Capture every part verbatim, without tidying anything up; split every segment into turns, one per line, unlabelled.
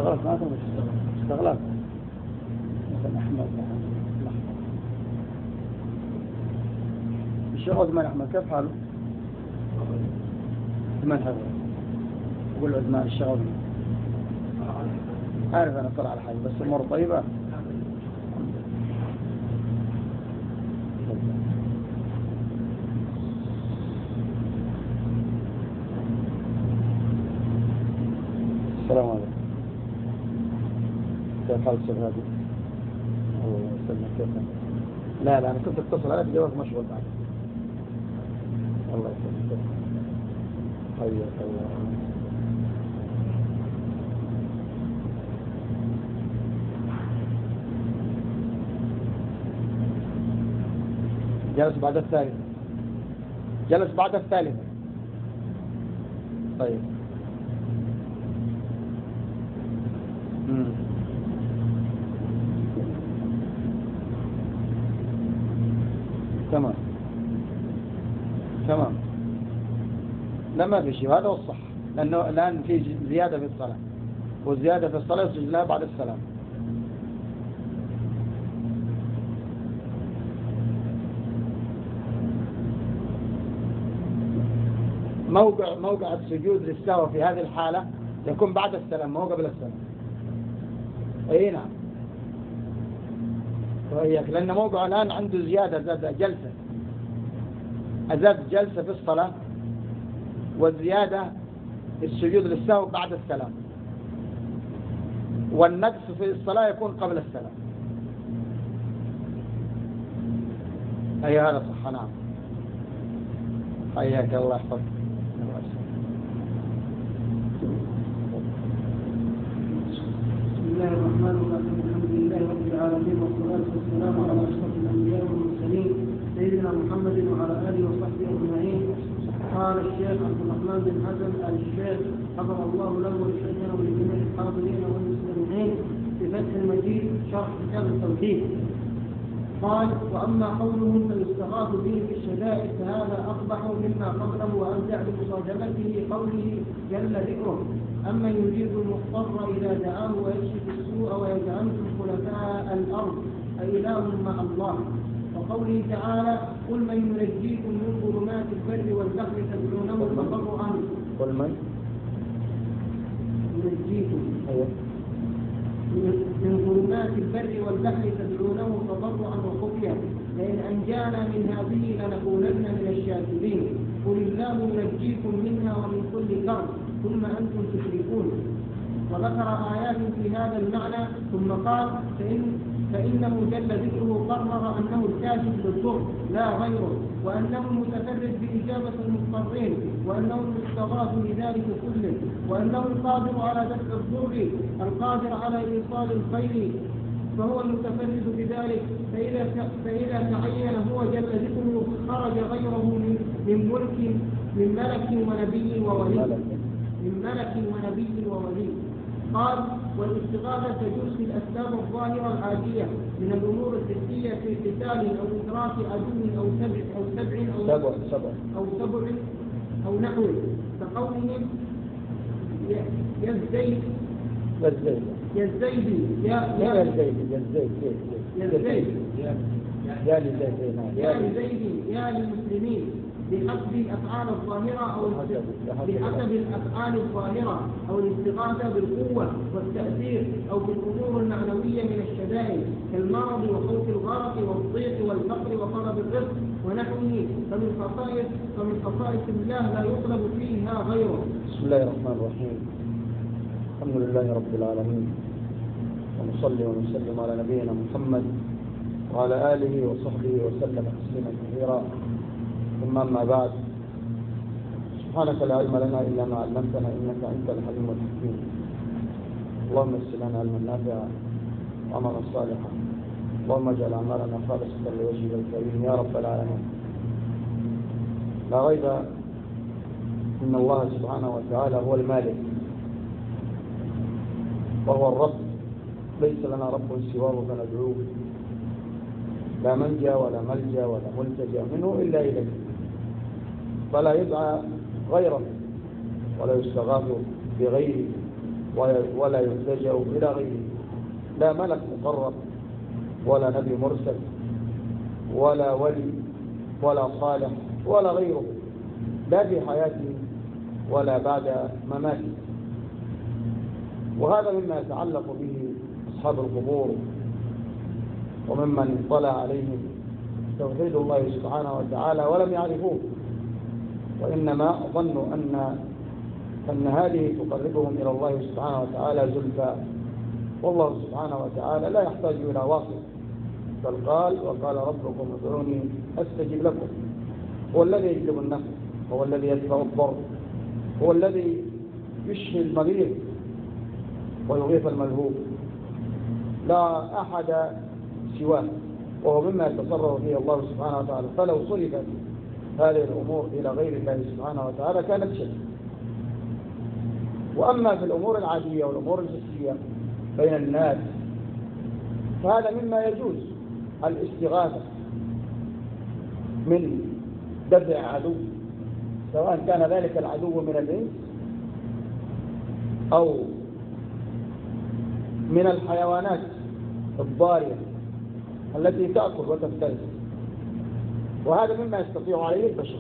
اشتغلت ما تقدر تشتغل اشتغلت مثلا أحمد الشيخ عثمان أحمد كيف حاله؟ عثمان حاله أقول عثمان الشيخ عثمان عارف أنا طلع على حاجة بس أمور طيبة. السلام عليكم. كيف حالك شيخ هادي؟ الله يسلمك. كيف حالك؟ لا لا أنا كنت أتصل عليك جوابك مشغول بعد. الله يسلمك. حياك الله. جلس بعد الثالث. جلس بعد الثالث. طيب. امم تمام تمام. لا ما في شيء هذا هو الصح لأنه الآن في زيادة في الصلاة والزيادة في الصلاة يسجد لها بعد السلام. موقع موقع السجود للسهو في هذه الحالة يكون بعد السلام ما هو قبل السلام. اي نعم وإياك لأن موقع الآن عنده زيادة زاد جلسة أزاد جلسة في الصلاة والزيادة السجود للسهو بعد السلام والنقص في الصلاة يكون قبل السلام. أي هذا صح. نعم حياك الله يحفظك.
بسم الله الرحمن الرحيم. الحمد لله رب العالمين والصلاة والسلام على أشرف الأنبياء والمرسلين سيدنا محمد وعلى آله وصحبه أجمعين. قال الشيخ عبد الرحمن بن حسن الشيخ حفظ الله له ولشيخنا ولجميع الحاضرين والمستمعين في فتح المجيد شرح كتاب التوحيد. قال: وأما قوله فيستغاث به في الشدائد فهذا أقبح مما قبله وأرجع بمصادمته قوله جل ذكره: أما يجيب المضطر إذا دعاه ويكشف السوء ويجعلكم خلفاء الأرض أإله مع الله. وقوله تعالى: قل من ينجيكم من ظلمات البر والبحر تدعونه تضرعا.
قل من
ينجيكم من ظلمات البر والبحر تدعونه تضرعا وخفيا لئن أنجانا من هذه لنكونن من الشاكرين. قل الله ينجيكم منها ومن كل كرب ثم أنتم تشركون. وذكر آيات في هذا المعنى ثم قال: فإن فإنه جل ذكره قرر أنه الكاشف للضر لا غيره، وأنه المتفرد بإجابة المضطرين، وأنه المستغاث لذلك كله، وأنه القادر على دفع الضر القادر على إيصال الخير فهو المتفرد بذلك. فإذا فإذا تعين هو جل ذكره خرج غيره من من ملك من ملك ونبي وولي من ملك ونبي وولي. قال: والاستغاثة تجوز في الأسباب الظاهرة العادية من الأمور الحسية في قتال أو إدراك عدو أو سبع أو سبع أو
سبع سبع
أو سبع أو نحوه كقولهم يزديد
يزديد
يزديد يا
يا يزديد يزديد
يزديد
يا لزيد
يا لزيد يا للمسلمين بحسب الأفعال الظاهرة أو بحسب الأفعال الظاهرة أو الاستغاثة بالقوة والتأثير أو بالأمور المعنوية من الشدائد كالمرض وخوف الغرق والضيق والفقر وطلب الرزق ونحوه. فمن خصائص فمن خصائص الله لا يطلب فيها غيره.
بسم الله الرحمن الرحيم. الحمد لله رب العالمين، ونصلي ونسلم على نبينا محمد وعلى آله وصحبه وسلم تسليما كثيرا. ثم أما بعد، سبحانك لا علم لنا إلا ما علمتنا إنك أنت الحليم الحكيم. اللهم يسر لنا علما نافعا وعملا صالحا، اللهم اجعل أعمالنا خالصة لوجهك الكريم يا رب العالمين. لا ريب إن الله سبحانه وتعالى هو المالك وهو الرب، ليس لنا رب سواه فندعوه، لا منجا ولا ملجا ولا ملتجا منه إلا إليه، فلا يدعى غيره ولا يستغاث بغيره ولا يلتجأ إلى غيره، لا ملك مقرب ولا نبي مرسل ولا ولي ولا صالح ولا غيره، لا في حياته ولا بعد مماته. وهذا مما يتعلق به أصحاب القبور وممن اطلع عليهم توحيد الله سبحانه وتعالى ولم يعرفوه، وإنما ظنوا أن أن هذه تقربهم إلى الله سبحانه وتعالى زلفى، والله سبحانه وتعالى لا يحتاج إلى واصل، بل قال وقال ربكم ادعوني أستجب لكم. هو الذي يجلب النفع، هو الذي يدفع الضر، هو الذي يشفي المريض ويغيث الملهوب، لا أحد سواه، وهو مما يتصرف فيه الله سبحانه وتعالى. فلو صرفت هذه الأمور إلى غير الله سبحانه وتعالى كانت شرك. وأما في الأمور العادية والأمور الجسدية بين الناس فهذا مما يجوز الاستغاثة من دفع عدو، سواء كان ذلك العدو من الإنس أو من الحيوانات الضارية التي تأكل وتفترس، وهذا مما يستطيع عليه البشر،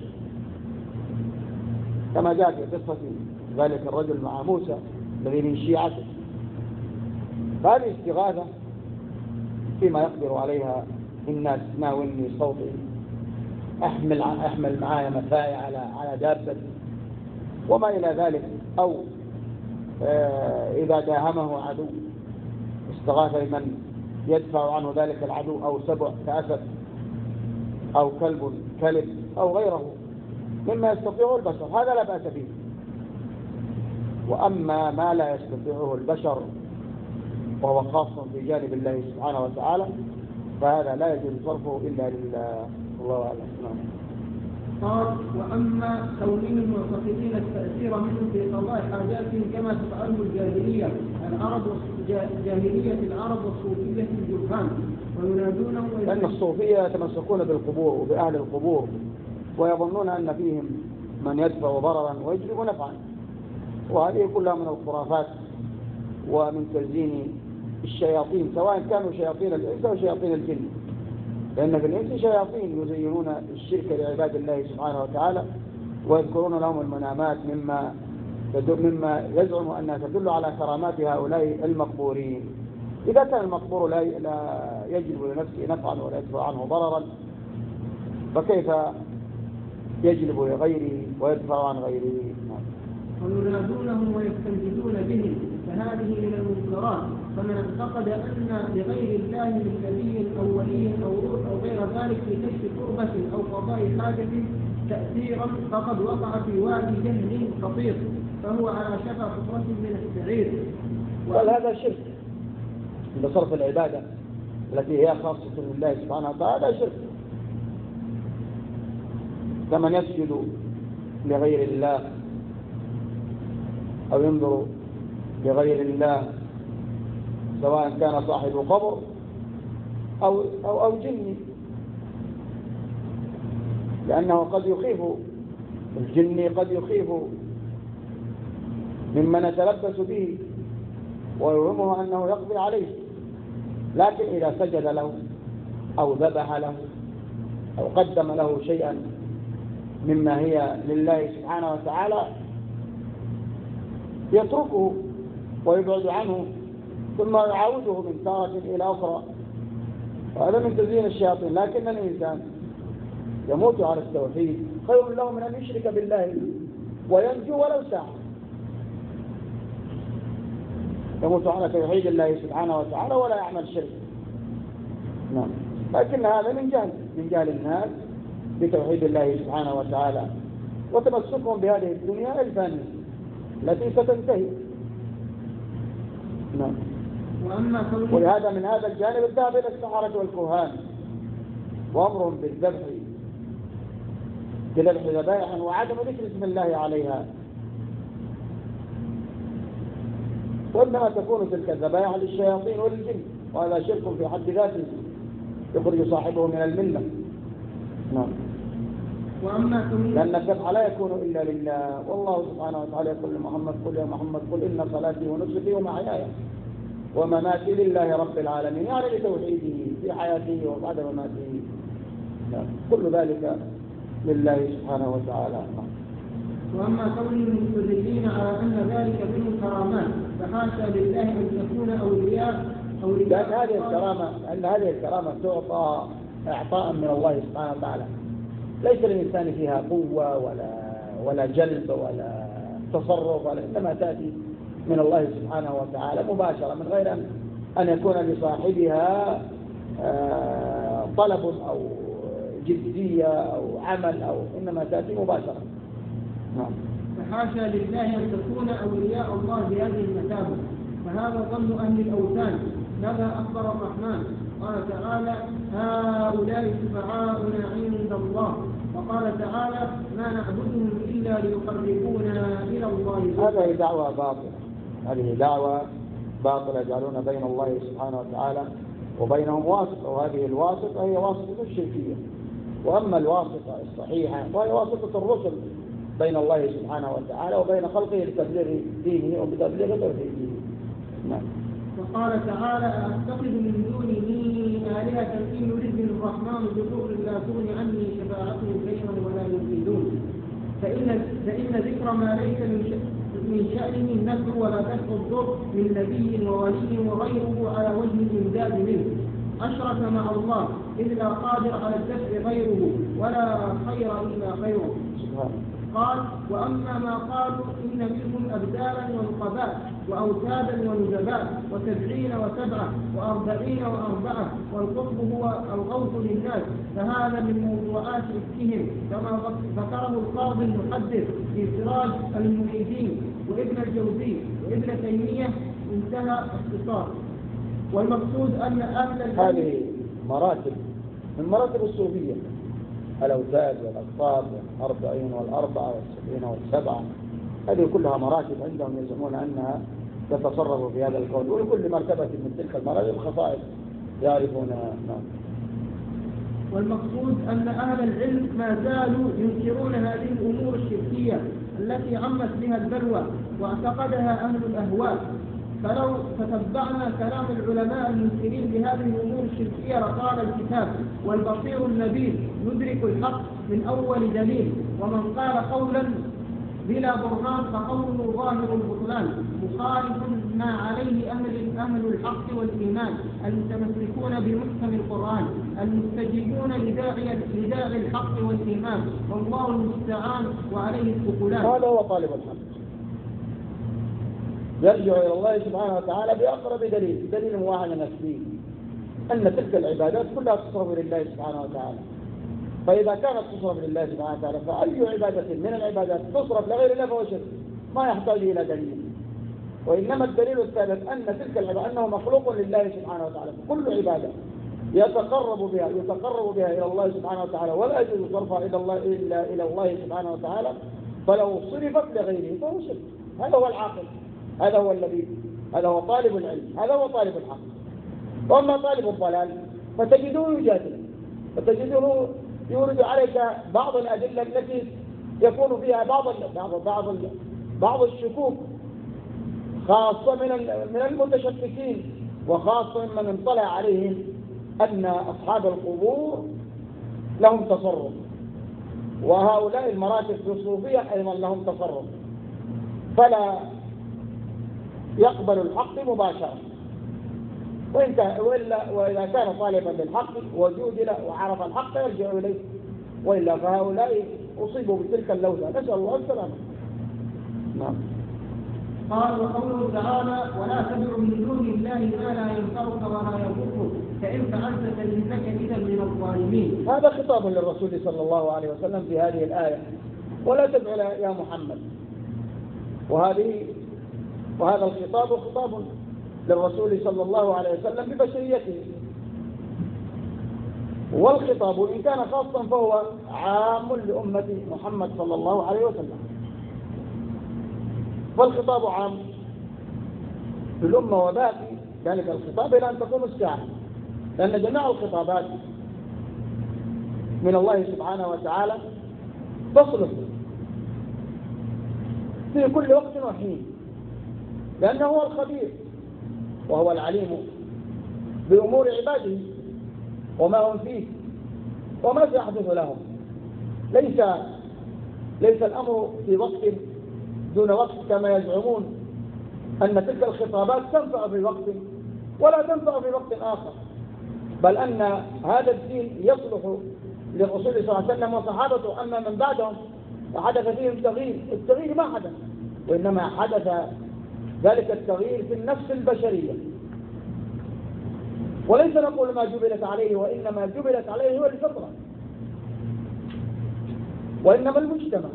كما جاء في قصة ذلك الرجل مع موسى الذي من شيعته. فهذه استغاثة فيما يقدر عليها الناس، ناولني صوتي، أحمل أحمل معايا متاعي على على دابة وما إلى ذلك، أو إذا داهمه عدو استغاث بمن يدفع عنه ذلك العدو، أو سبع كأسد أو كلب كلب أو غيره مما يستطيعه البشر، هذا لا بأس به. وأما ما لا يستطيعه البشر وهو خاص في جانب الله سبحانه وتعالى فهذا لا يجوز صرفه إلا لله، الله أعلم.
قال وأما كونهم معتقدين التأثير منهم في قضاء حاجاتهم كما تفعله الجاهلية العرب جاهلية العرب والصوفية الجرهان وينادونهم،
لأن الصوفية يتمسكون بالقبور وبأهل القبور ويظنون أن فيهم من يدفع ضررا ويجلب نفعا، وهذه كلها من الخرافات ومن تزيين الشياطين، سواء كانوا شياطين الإنس أو شياطين الجن، لأن في الإنس شياطين يزينون الشرك لعباد الله سبحانه وتعالى ويذكرون لهم المنامات مما مما يزعم أنها تدل على كرامات هؤلاء المقبورين. إذا كان المقبور لا يجلب لنفسه نفعا ولا يدفع عنه ضررا فكيف يجلب لغيره ويدفع عن غيره؟
وينادونهم ويستنجدون بهم، فهذه من المنكرات. فمن اعتقد أن لغير الله من نبي أو ولي أو روح أو غير ذلك في كشف كربة أو قضاء حاجة تأثيرا فقد وقع في وادي جهل خطير، فهو على شفا حفرة من السعير.
قال هذا شرك بصرف العبادة التي هي خاصة لله سبحانه وتعالى، هذا شرك. كمن يسجد لغير الله أو ينظر لغير الله، سواء كان صاحب قبر أو, أو, أو جني، لأنه قد يخيف الجني، قد يخيف ممن يتلبس به ويوهمه أنه يقضي عليه، لكن إذا سجد له أو ذبح له أو قدم له شيئا مما هي لله سبحانه وتعالى يتركه ويبعد عنه ثم يعاوده من تارة إلى أخرى، وهذا من تزيين الشياطين. لكن الإنسان يموت على التوحيد خير له من أن يشرك بالله وينجو ولو ساعة، يموت على توحيد الله سبحانه وتعالى ولا يعمل شرك. نعم، لكن هذا من جهل من جهل الناس بتوحيد الله سبحانه وتعالى وتمسكهم بهذه الدنيا الفانية التي ستنتهي. نعم. ولهذا من هذا الجانب الذهب إلى السحرة والكهان وأمرهم بالذبح بذبح ذبائح وعدم ذكر اسم الله عليها، وإنما تكون تلك الذبائح للشياطين وللجن، وهذا شرك في حد ذاته يخرج صاحبه من الملة. نعم.
وأما كل
لأن الذبح لا يكون إلا لله، والله سبحانه وتعالى يقول لمحمد قل يا محمد قل إن صلاتي ونسكي ومحياي ومماتي لله رب العالمين، يعني لتوحيده في حياته وبعد مماته، كل ذلك لله سبحانه وتعالى.
وأما كون المستدلين على أن ذلك من الكرامات فحاشا لله أن تكون أولياء أولياء
لأن هذه الكرامة أن هذه الكرامة تعطى إعطاء من الله سبحانه وتعالى، ليس للإنسان فيها قوة ولا ولا جلب ولا تصرف، ولا إنما تأتي من الله سبحانه وتعالى مباشرة من غير أن أن يكون لصاحبها طلب أو جدية أو عمل، أو إنما تأتي مباشرة. نعم.
فحاشا لله أن تكون أولياء الله بهذه المثابة، فهذا ظن أهل الأوثان. ماذا أخبر الرحمن؟ قال تعالى هؤلاء شفعاؤنا عند الله، وقال تعالى ما نعبدهم إلا ليقربونا إلى الله.
هذه دعوة باطلة، هذه دعوة باطلة يجعلون بين الله سبحانه وتعالى وبينهم واسطة، وهذه الواسطة هي واسطة الشركية. وأما الواسطة الصحيحة فهي واسطة الرسل بين الله سبحانه وتعالى وبين خلقه لتبليغ دينه وبتبليغ توحيده. نعم.
وقال تعالى أتخذ من دونه آلهة إن يردني الرحمن بضر لا تغني عني شفاعتهم شيئا ولا يفيدون. فإن فإن ذكر ما ليس من شأنه النفع ولا دفع الضر من نبي وولي وغيره على وجه الإمداد منه أشرك مع الله، إذ لا قادر على الدفع غيره ولا خير إلا خيره. قال وأما ما قالوا إن منهم أبدالا ونقباء وأوتادا ونجباء وسبعين وسبعة وأربعين وأربعة والقطب هو الغوث للناس، فهذا من موضوعات إفكهم كما ذكره القاضي المحدث في سراج المريدين وابن الجوزي وابن تيمية انتهى اختصار. والمقصود أن أهل
هذه مراتب من مراتب الصوفية، الأوتاد والأقطاب والأربعين والأربعة والسبعين والسبعة، هذه كلها مراتب عندهم يزعمون أنها تتصرف في هذا الكون، ولكل مرتبة من تلك المراتب خصائص يعرفونها.
والمقصود أن أهل العلم ما زالوا ينكرون هذه الأمور الشركية التي عمت بها البلوى واعتقدها أهل الأهواء. فلو تتبعنا كلام العلماء المنكرين بهذه الأمور الشركية لقال الكتاب والبصير النبيل يدرك الحق من أول دليل، ومن قال قولا بلا برهان فقوله ظاهر البطلان مخالف ما عليه أهل أهل الحق والإيمان المتمسكون بمحكم القرآن المستجيبون لداعي لداعي الحق والإيمان، والله المستعان وعليه التقلان.
هذا هو طالب الحق، يرجع إلى الله سبحانه وتعالى بأقرب دليل، دليل واحد نفسي أن تلك العبادات كلها تصرف لله سبحانه وتعالى. فإذا كانت تصرف لله سبحانه وتعالى فأي عبادة من العبادات تصرف لغير الله فهو شرك، ما يحتاج إلى دليل. وإنما الدليل الثالث أن تلك العبادة أنه مخلوق لله سبحانه وتعالى، كل عبادة يتقرب بها يتقرب بها إلى الله سبحانه وتعالى ولا يجوز صرفها إلى الله إلا إلى الله سبحانه وتعالى، فلو صرفت لغيره فهو شرك. هذا هو العاقل، هذا هو الذي هذا هو طالب العلم، هذا هو طالب الحق. وأما طالب الضلال فتجده يجادل، فتجده يورد عليك بعض الأدلة التي يكون فيها بعض بعض بعض بعض الشكوك، خاصة من من المتشككين، وخاصة من اطلع عليهم أن أصحاب القبور لهم تصرف، وهؤلاء المراتب في الصوفية أيضا لهم تصرف، فلا يقبل الحق مباشرة. وإلا وإذا كان طالبا للحق وجود له وعرف الحق يرجع إليه، وإلا فهؤلاء أصيبوا بتلك اللوثة، نسأل الله السلامة. نعم.
قال وقوله تعالى ولا تدع من دون الله ما لا ينفعك ولا يضرك فإن فعلت فإنك إذا من الظالمين.
هذا خطاب للرسول صلى الله عليه وسلم في هذه الآية، ولا تدع يا محمد، وهذه وهذا الخطاب خطاب للرسول صلى الله عليه وسلم ببشريته، والخطاب إن كان خاصا فهو عام لأمة محمد صلى الله عليه وسلم، فالخطاب عام للأمة وباقي ذلك الخطاب إلى أن تقوم الساعة، لأن جميع الخطابات من الله سبحانه وتعالى تصلح في كل وقت وحين، لأنه هو الخبير وهو العليم بأمور عباده وما هم فيه وما سيحدث لهم. ليس ليس الأمر في وقت دون وقت كما يزعمون أن تلك الخطابات تنفع في وقت ولا تنفع في وقت آخر، بل أن هذا الدين يصلح للرسول صلى الله عليه وسلم وصحابته، أما من بعدهم وحدث فيهم تغيير. التغيير ما حدث، وإنما حدث ذلك التغيير في النفس البشرية، وليس نقول ما جبلت عليه، وإنما جبلت عليه هو الفطرة، وإنما المجتمع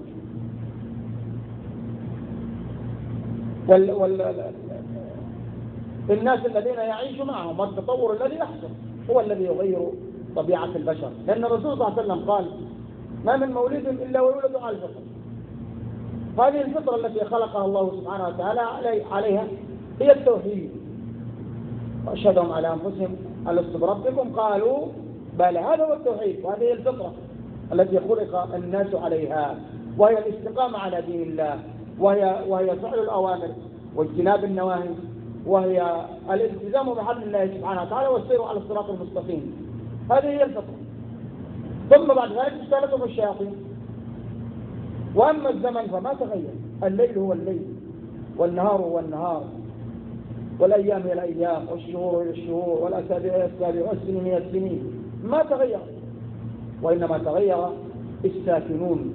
وال... وال... الناس الذين يعيش معهم والتطور الذي يحصل هو الذي يغير طبيعة البشر، لأن الرسول صلى الله عليه وسلم قال ما من مولود إلا ويولد على الفطرة. هذه الفطرة التي خلقها الله سبحانه وتعالى عليها هي التوحيد. وأشهدهم على أنفسهم ألست بربكم قالوا بلى، هذا هو التوحيد، وهذه الفطرة التي خلق الناس عليها، وهي الاستقامة على دين الله، وهي وهي فعل الأوامر واجتناب النواهي، وهي الالتزام بحبل الله سبحانه وتعالى والسير على الصراط المستقيم. هذه هي الفطرة. ثم بعد ذلك اجتالتهم الشياطين. وأما الزمن فما تغير، الليل هو الليل والنهار هو النهار، والأيام هي الأيام، والشهور هي الشهور، والأسابيع هي الأسابيع، والسنين هي السنين، ما تغير، وإنما تغير الساكنون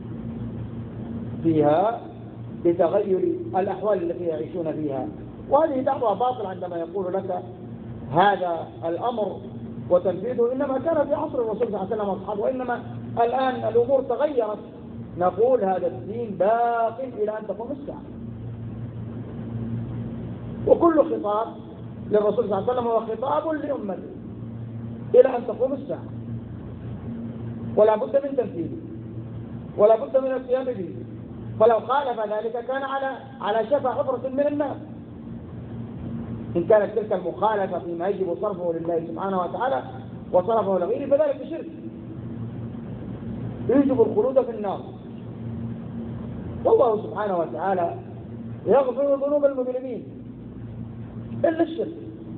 فيها بتغير الأحوال التي يعيشون فيها. وهذه دعوة باطل عندما يقول لك هذا الأمر وتنفيذه إنما كان في عصر الرسول صلى الله عليه وسلم وأصحابه، وإنما الآن الأمور تغيرت. نقول هذا الدين باق إلى أن تقوم الساعة، وكل خطاب للرسول صلى الله عليه وسلم هو خطاب لأمته إلى أن تقوم الساعة، ولا بد من تنفيذه ولا بد من القيام به. فلو خالف ذلك كان على على شفا حفرة من النار. إن كانت تلك المخالفة فيما يجب صرفه لله سبحانه وتعالى وصرفه لغيره فذلك شرك يجب الخلود في النار. والله سبحانه وتعالى يغفر ذنوب المجرمين إلا الشرك.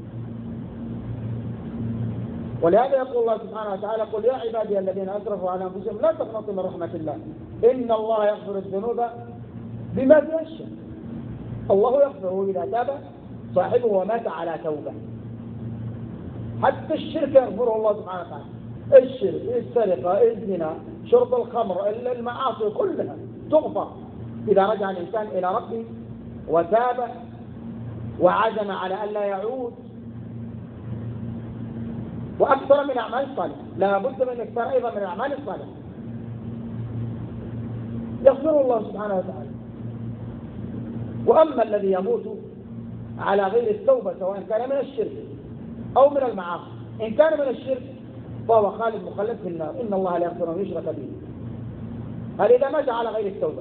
ولهذا يقول الله سبحانه وتعالى قل يا عبادي الذين أسرفوا على أنفسهم لا تقنطوا من رحمة الله إن الله يغفر الذنوب بما فيها الشرك. الله يغفره إذا تاب صاحبه ومات على توبة. حتى الشرك يغفره الله سبحانه وتعالى، الشرك، السرقة، الزنا، شرب الخمر، المعاصي كلها تغفر إذا رجع الإنسان إلى ربه وتاب وعزم على أن لا يعود. وأكثر من الأعمال الصالحة، لا بد من أكثر أيضا من الأعمال الصالحة يغفر الله سبحانه وتعالى. وأما الذي يموت على غير التوبة سواء كان من الشرك أو من المعاصي، إن كان من الشرك فهو خالد مخلد في النار إن الله لا يغفر أن يشرك به، هذا إذا مات على غير التوبة.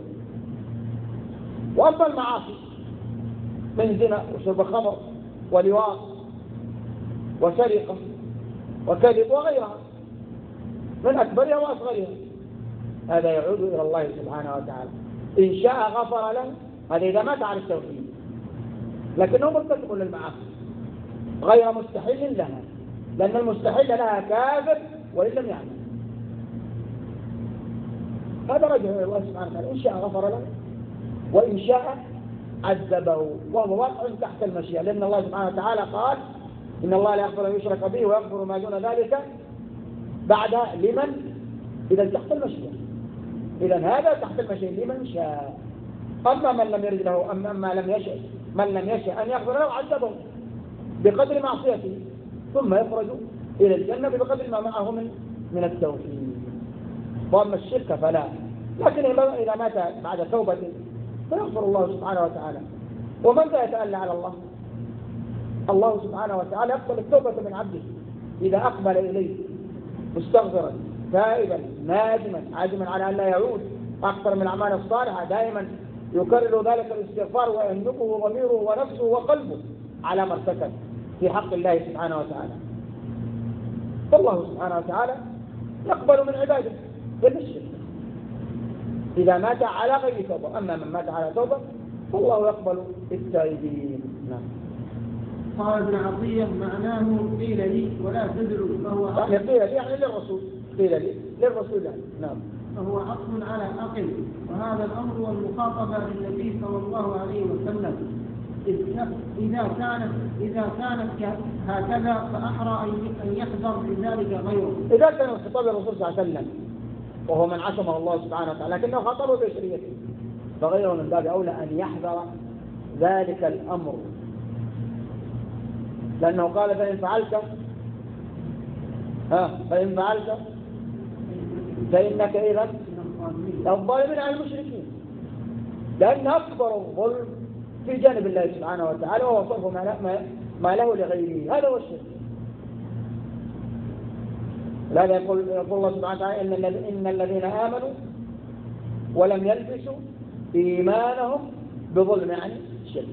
وأما المعاصي من زنا وشرب خمر ولواط وسرقة وكذب وغيرها من أكبرها وأصغرها، هذا يعود إلى الله سبحانه وتعالى. إن شاء غفر له، هذا إذا مات على التوحيد، لكنه مرتكب للمعاصي غير مستحيل لها، لأن المستحيل لها كافر وإن لم يعمل. هذا رجع إلى الله سبحانه وتعالى، إن شاء غفر له وإن شاء عذبه، وهو واقع تحت المشيئة، لأن الله سبحانه وتعالى قال إن الله لا يغفر أن يشرك به ويغفر ما دون ذلك بعدها لمن إذا تحت المشيئة. إذا هذا تحت المشيئة لمن شاء. أما من لم يرد له، أما ما لم يشأ من لم يشأ أن يغفر له عذبه بقدر معصيته ثم يخرج إلى الجنة بقدر ما معه من من التوحيد. وأما الشرك فلا، لكن إذا مات بعد توبة فيغفر الله سبحانه وتعالى. ومن ذا يتألى على الله؟ الله سبحانه وتعالى يقبل التوبة من عبده إذا أقبل إليه مستغفرا تائبا نادما عازما على أن لا يعود. أكثر من الأعمال الصالحة دائما يكرر ذلك الاستغفار ويهنقه ضميره ونفسه وقلبه على ما ارتكب في حق الله سبحانه وتعالى. فالله سبحانه وتعالى يقبل من عباده بالشرك. إذا مات على غير توبة. أما من مات على توبة فالله يقبل التائبين. نعم.
قال ابن عطية معناه قيل لي ولا تدعو فهو
يعني قيل لي يعني للرسول، قيل لي للرسول يعني. نعم.
فهو عطف على أقل، وهذا الأمر والمخاطبة للنبي صلى الله عليه وسلم إذا كانت إذا كانت هكذا فأحرى أن يحذر من ذلك غيره.
إذا كان الخطاب للرسول صلى الله عليه وسلم وهو من عصمه الله سبحانه وتعالى لكنه خاطبه بشريته، فغيره من باب أولى أن يحذر ذلك الأمر، لأنه قال فإن فعلت ها فإن فعلت فإنك إذا الظالمين على المشركين، لأن أكبر الظلم في جانب الله سبحانه وتعالى وهو صرف ما له لغيره، هذا هو الشرك. لا يقول يقول الله سبحانه وتعالى إن الذين آمنوا ولم يلبسوا إيمانهم بظلم، يعني شرك.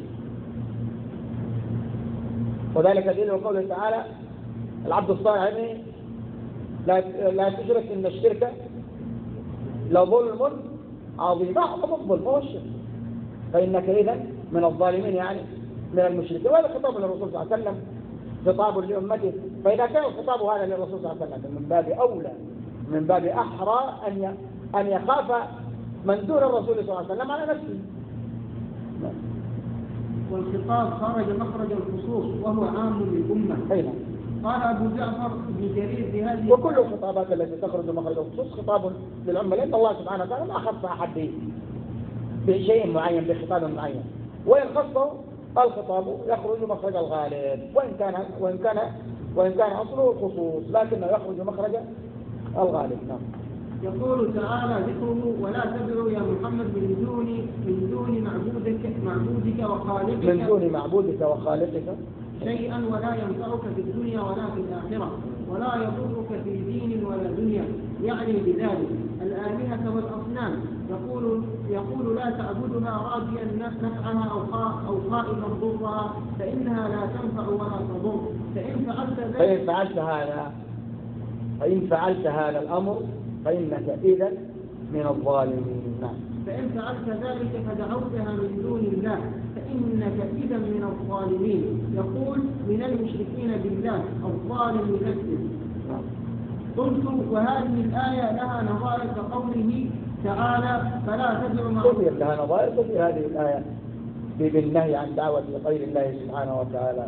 وذلك دليل قوله تعالى العبد الصالح يعني لا لا تشرك إن الشرك لظلم عظيم. أعظم الظلم هو الشرك، فإنك إذا من الظالمين يعني من المشركين. وهذا خطاب للرسول صلى الله عليه وسلم، خطاب لأمته. فإذا كان الخطاب هذا للرسول صلى الله عليه وسلم من باب أولى من باب أحرى أن أن يخاف من دون الرسول صلى الله عليه وسلم على نفسه.
والخطاب خرج مخرج الخصوص وهو عام للأمة.
أيضا
قال أبو جعفر بن جرير في هذه
وكل الخطابات التي تخرج مخرج الخصوص خطاب للأمة، لأن الله سبحانه وتعالى ما خص أحد بشيء معين بخطاب معين، وإن خصه الخطاب يخرج مخرج الغالب، وإن كان وإن كان وإن كان أصله الخصوص لكنه يخرج مخرج الغالب. نعم.
يقول تعالى ذكره ولا تدعو يا محمد من دون من دون معبودك معبودك وخالقك
من دون معبودك وخالقك
شيئا ولا ينفعك في الدنيا ولا في الآخرة ولا يضرك في دين ولا دنيا، يعني بذلك الآلهة والأصنام. يقول يقول لا تعبدها راجيا نفعها أو أو خائفا ضرها فإنها لا تنفع ولا تضر. فإن فعلت ذلك
فإن فعلت هذا فإن فعلت هذا الأمر فإنك إذا من الظالمين.
فإن فعلت ذلك فدعوتها من دون الله فإنك إذا من الظالمين. يقول من المشركين بالله الظالم نفسه. قلت وهذه الآية لها نظائر كقوله تعالى فلا تدع مع
الله. لها نظائر في هذه الآية بالنهي عن دعوة غير الله سبحانه وتعالى.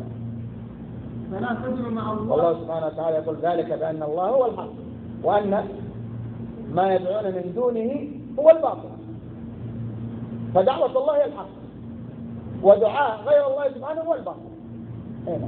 فلا تدع مع الله.
والله سبحانه وتعالى يقول ذلك بأن الله هو الحق وأن ما يدعون من دونه هو الباطل. فدعوة الله هي الحق ودعاء غير الله سبحانه هو الباطل. هنا.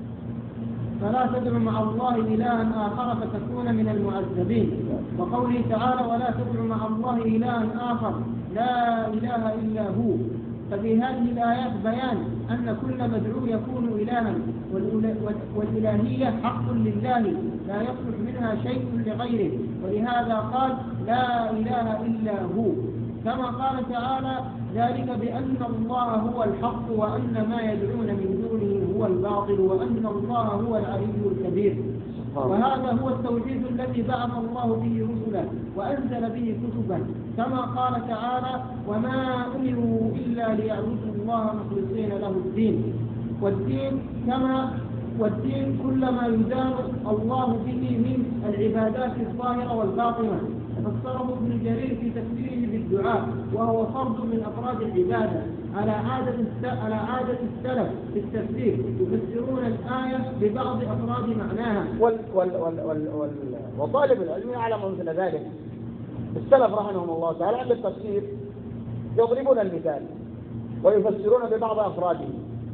فلا تدع مع الله إلها آخر فتكون من المعذبين. وقوله تعالى ولا تدع مع الله إلها آخر لا إله إلا هو. ففي هذه الآيات بيان أن كل مدعو يكون إلها والإلهية حق لله لا يصلح منها شيء لغيره، ولهذا قال لا إله إلا هو. كما قال تعالى ذلك بأن الله هو الحق وأن ما يدعون من دونه هو الباطل وأن الله هو العلي الكبير. وهذا هو التوحيد الذي بعث الله به رسله وأنزل به كتبا، كما قال تعالى وما أمروا إلا ليعبدوا الله مخلصين له الدين. والدين كما والدين كل ما يدان الله به من العبادات الظاهرة والباطنة. فسره ابن جرير في تفسيره بالدعاء وهو فرد من أفراد العبادة على عادة على عادة السلف في التفسير يفسرون الآية ببعض أفراد معناها.
وال وال وال وال وال وطالب العلم يعلم مثل ذلك. السلف رحمهم الله تعالى عند التفسير يضربون المثال ويفسرون ببعض أفراده،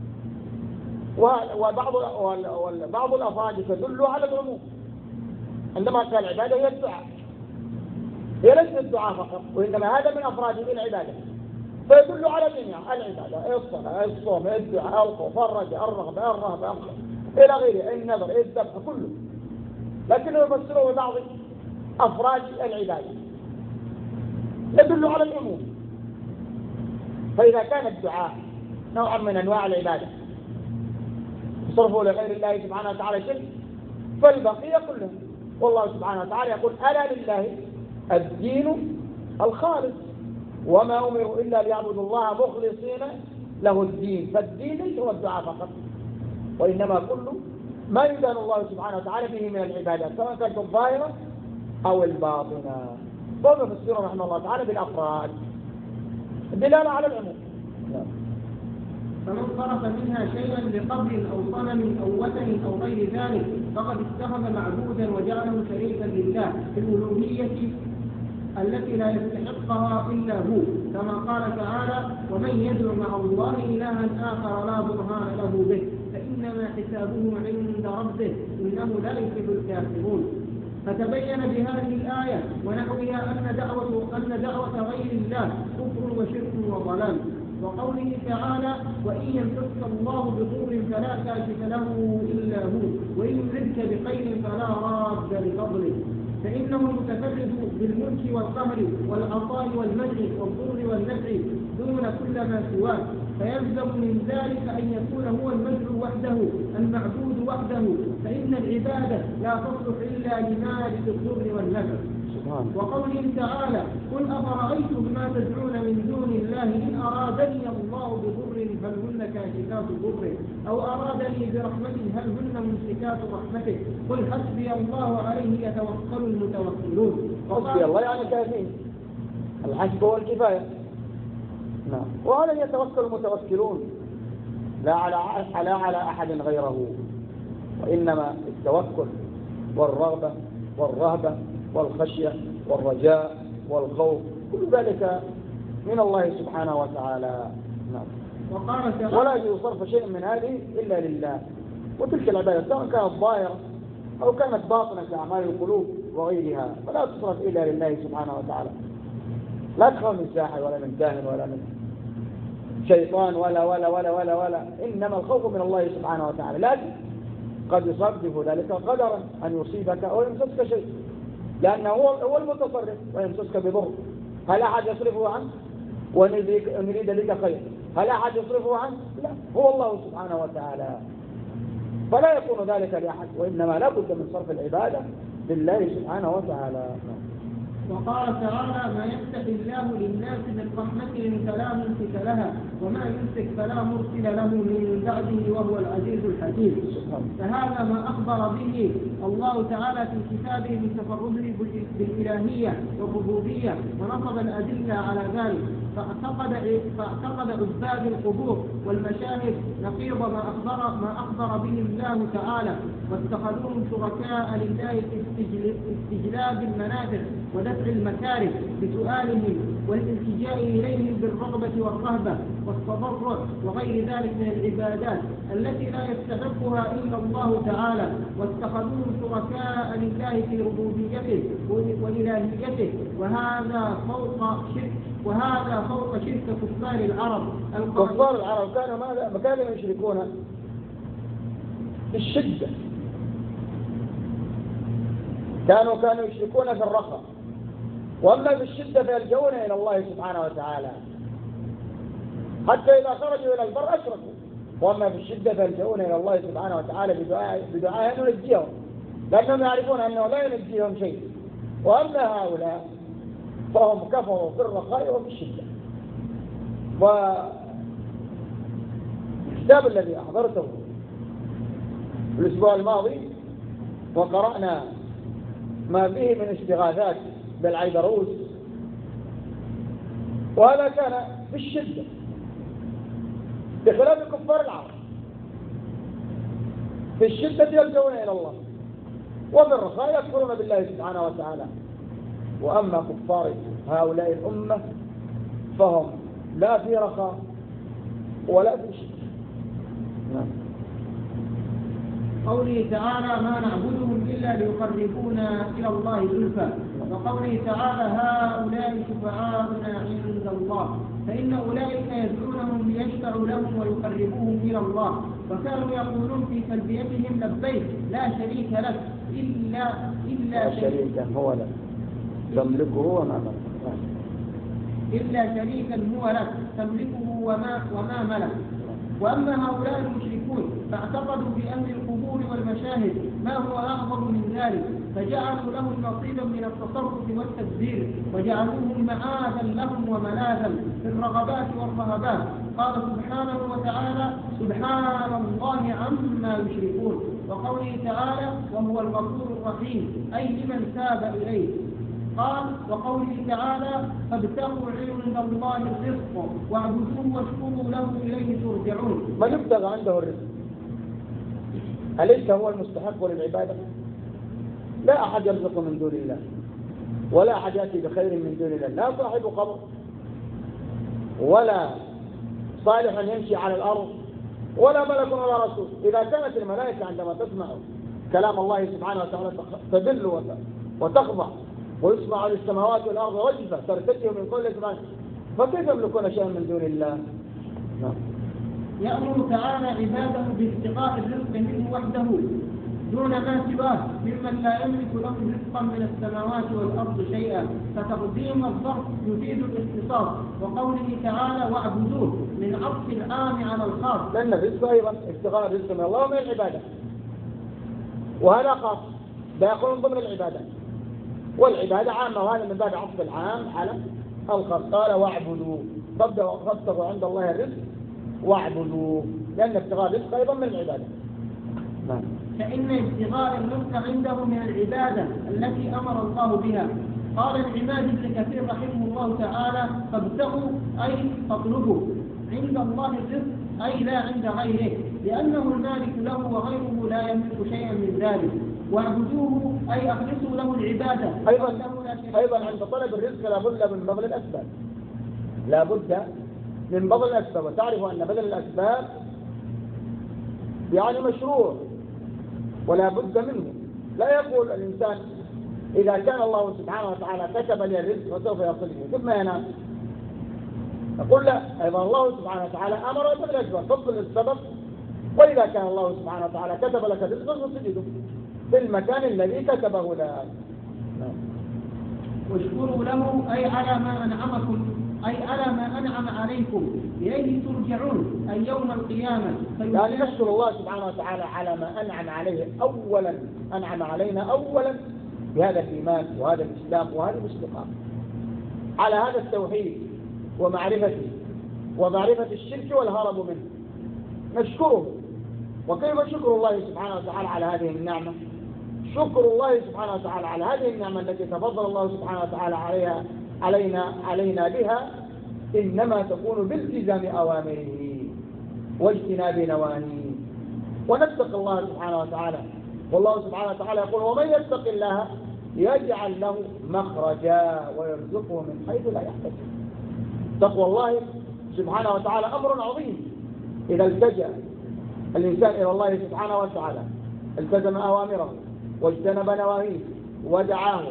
وبعض بعض الأفراد تدل على العموم. عندما قال العبادة هي الدعاء، هي ليست الدعاء فقط، وإنما هذا من أفراده العبادة، فيدل على جميع العبادة، الصلاة، الصوم، الدعاء، الخوف، الرجاء، الرغبة، الرهبة، إلى غيره، النذر، الذبح، كله، لكنه يفسره ببعض أفراد العبادة يدل على العموم. فإذا كان الدعاء نوعا من أنواع العبادة صرفه لغير الله سبحانه وتعالى شرك، فالبقية كله. والله سبحانه وتعالى يقول ألا لله الدين الخالص. وما أمروا إلا ليعبدوا الله مخلصين له الدين، فالدين ليس هو الدعاء فقط، وإنما كل ما يدان الله سبحانه وتعالى به من العبادات، سواء كانت الظاهرة أو الباطنة. ضم فسره رحمه الله تعالى بالأفراد الدلالة على العموم.
فمن صرف منها شيئا لقبر أو صنم أو وثن أو غير ذلك فقد اتخذ معبودا وجعله شريكا لله في الألوهية التي لا يستحقها إلا هو، كما قال تعالى: ومن يدعو مع الله إلها آخر لا برهان له به فإنما حسابه عند ربه إنه لا يفلح الكافرون. فتبين بهذه الآية ونحوها أن دعوة أن دعوة غير الله كفر وشرك وضلال. وقوله تعالى: وإن يمسسك الله بضر فلا كاشف له إلا هو وإن يردك بخير فلا راد لفضله، فإنه المتفرد بالملك والقهر والعطاء والمنع والضر والنفع دون كل ما سواه، فيلزم من ذلك أن يكون هو المدعو وحده المعبود وحده، فإن العبادة لا تصلح إلا لمالك الضر والنفع. وقوله تعالى: قل أفرأيتم ما تدعون من دون الله إن أرادني الله بضر هل هن كاشفات ضره أو أرادني برحمة هل هن ممسكات رحمته قل حسبي الله عليه يتوكل المتوكلون.
حسبي الله يعني كافين، الحسب هو الكفاية. نعم. وعلى يتوكل المتوكلون لا على على على أحد غيره، وإنما التوكل والرغبة والرهبة والخشية والرجاء والخوف كل ذلك من الله سبحانه وتعالى. نعم. ولا يجوز صرف شيء من هذه إلا لله. وتلك العبادة سواء كانت ظاهرة أو كانت باطنة كأعمال القلوب وغيرها فلا تصرف إلا لله سبحانه وتعالى. لا تخاف من ساحر ولا من كاهن ولا من شيطان ولا ولا ولا ولا ولا إنما الخوف من الله سبحانه وتعالى. لكن قد يصادف ذلك قدرا أن يصيبك أو يمسسك شيء، لأنه هو المتصرف ويمسسك بضر. هل أحد يصرفه عنه ونريد لك خير؟ هل أحد يصرفه عنه؟ لا، هو الله سبحانه وتعالى. فلا يكون ذلك لأحد، وإنما لا بد من صرف العبادة لله سبحانه وتعالى.
وقال تعالى: ما يفتح الله للناس من رحمة فلا ممسك لها وما يمسك فلا مرسل له من بعده وهو العزيز الحكيم. فهذا ما أخبر به الله تعالى في كتابه من تفرده بالإلهية والربوبية، ونصب الأدلة على ذلك. فاعتقد فاعتقد عباد القبور والمشاهد نقيض ما أخبر ما أخبر به الله تعالى، واتخذوهم شركاء لله في استجلاب المنافع ودفع المكاره بسؤالهم والالتجاء إليهم بالرغبة والرهبة والتضرع وغير ذلك من العبادات التي لا يستحقها إلا الله تعالى، واتخذوهم شركاء لله في ربوبيته وإلهيته، وهذا فوق شرك وهذا فوق شرك كفار العرب.
كفار العرب كانوا ماذا؟ كانوا يشركون بالشدة، كانوا كانوا يشركون في الرخاء، وأما بالشدة فيلجؤون إلى الله سبحانه وتعالى، حتى إذا خرجوا إلى البر أشركوا، وأما بالشدة فيلجؤون إلى الله سبحانه وتعالى بدعاء بدعاء أن ينجيهم، لأنهم يعرفون أنه لا ينجيهم شيء. وأما هؤلاء فهم كفروا في الرخاء وفي الشدة. والكتاب الذي أحضرته الأسبوع الماضي وقرأنا ما فيه من استغاثات بالعيدروس، وهذا كان في الشدة بخلاف كفار العرب، في الشدة يلجؤون إلى الله، وفي الرخاء يكفرون بالله سبحانه وتعالى. وأما كفار هؤلاء الأمة فهم لا في رخاء ولا في شدة. نعم.
قوله تعالى: ما نعبدهم إلا ليقربونا إلى الله زلفى. وقوله تعالى: هؤلاء شفعاؤنا عند الله، فإن أولئك يدعونهم ليشفعوا لهم ويقربوهم إلى الله. وكانوا يقولون في تلبيتهم: لبيك لا شريك لك إلا إلا
شريكا هو لك تملكه وما ملك،
إلا شريكا هو لك تملكه وما وما ملك. وأما هؤلاء المشركون فاعتقدوا بأن القبور والمشاهد ما هو أعظم من ذلك، فجعلوا لهم نصيبا من التصرف والتدبير وجعلوه معاذا لهم وملاذا في الرغبات والرهبات. قال سبحانه وتعالى: سبحان الله عما يشركون. وقوله تعالى: وهو الغفور الرحيم، أي لمن تاب إليه. قال: وقوله تعالى: فابتغوا عند الله الرزق واعبدوه واشكروا له إليه ترجعون.
من يبتغى عنده الرزق أليس هو المستحق للعبادة؟ لا أحد يرزق من دون الله، ولا أحد يأتي بخير من دون الله، لا صاحب قبر ولا صالح يمشي على الأرض ولا ملك ولا رسول. إذا كانت الملائكة عندما تسمع كلام الله سبحانه وتعالى تدل وتخضع ويسمع للسماوات والأرض وجفة ترتجه من كل سماء، فكيف يملكون شيئا من دون الله؟ نعم.
يأمر تعالى عباده باستقاء الرزق منه وحده دون ما سواه ممن لا يملك له رزقا من السماوات والأرض شيئا، فتقديم الظرف يفيد الاختصاص. وقوله تعالى: واعبدوه من عطف العام على الخاص،
لأن الرزق أيضا ابتغاء الرزق من الله ومن العبادة، وهذا خاص لا يكون ضمن العبادة، والعبادة عامة، وهذا من باب عطف العام على الخاص. قال: واعبدوا، فابتغوا عند الله الرزق واعبدوا، لأن ابتغاء الرزق أيضا من العبادة. نعم.
فإن ابتغاء الرزق عنده من العبادة التي أمر الله بها. قال العماد بن كثير رحمه الله تعالى: فابتغوا أي فاطلبوا عند الله الرزق، أي لا عند غيره، لأنه المالك له وغيره لا يملك شيئا من ذلك. واعبدوه أي أخلصوا له العبادة.
أيضا أيضا عند طلب الرزق لا بد من بذل الأسباب، لا بد من بذل الأسباب، وتعرف أن بذل الأسباب يعني مشروع ولا بد منه. لا يقول الإنسان إذا كان الله سبحانه وتعالى كتب لي الرزق فسوف يصلني ثم ينام. يقول لا، أيضا الله سبحانه وتعالى أمر بذل الأسباب، فضل السبب، وإذا كان الله سبحانه وتعالى كتب لك الرزق فسجده في المكان الذي كتبه لك.
واشكروا له أي على ما أنعمكم، أي على ما أنعم عليكم، إليه ترجعون، أي يوم القيامة.
يعني نشكر الله سبحانه وتعالى على ما أنعم عليه أولا، أنعم علينا أولا بهذا الإيمان وهذا الإسلام وهذا الاستقامة على هذا التوحيد ومعرفته ومعرفة الشرك والهرب منه. نشكره. وكيف شكر الله سبحانه وتعالى على هذه النعمة؟ شكر الله سبحانه وتعالى على هذه النعمة التي تفضل الله سبحانه وتعالى عليها علينا علينا بها إنما تكون بالتزام أوامره واجتناب نواهيه، ونتق الله سبحانه وتعالى. والله سبحانه وتعالى يقول: ومن يتق الله يجعل له مخرجا ويرزقه من حيث لا يحتسب. تقوى الله سبحانه وتعالى أمر عظيم. إذا التجأ الإنسان إلى الله سبحانه وتعالى التزم أوامره واجتنب نواهيه ودعاه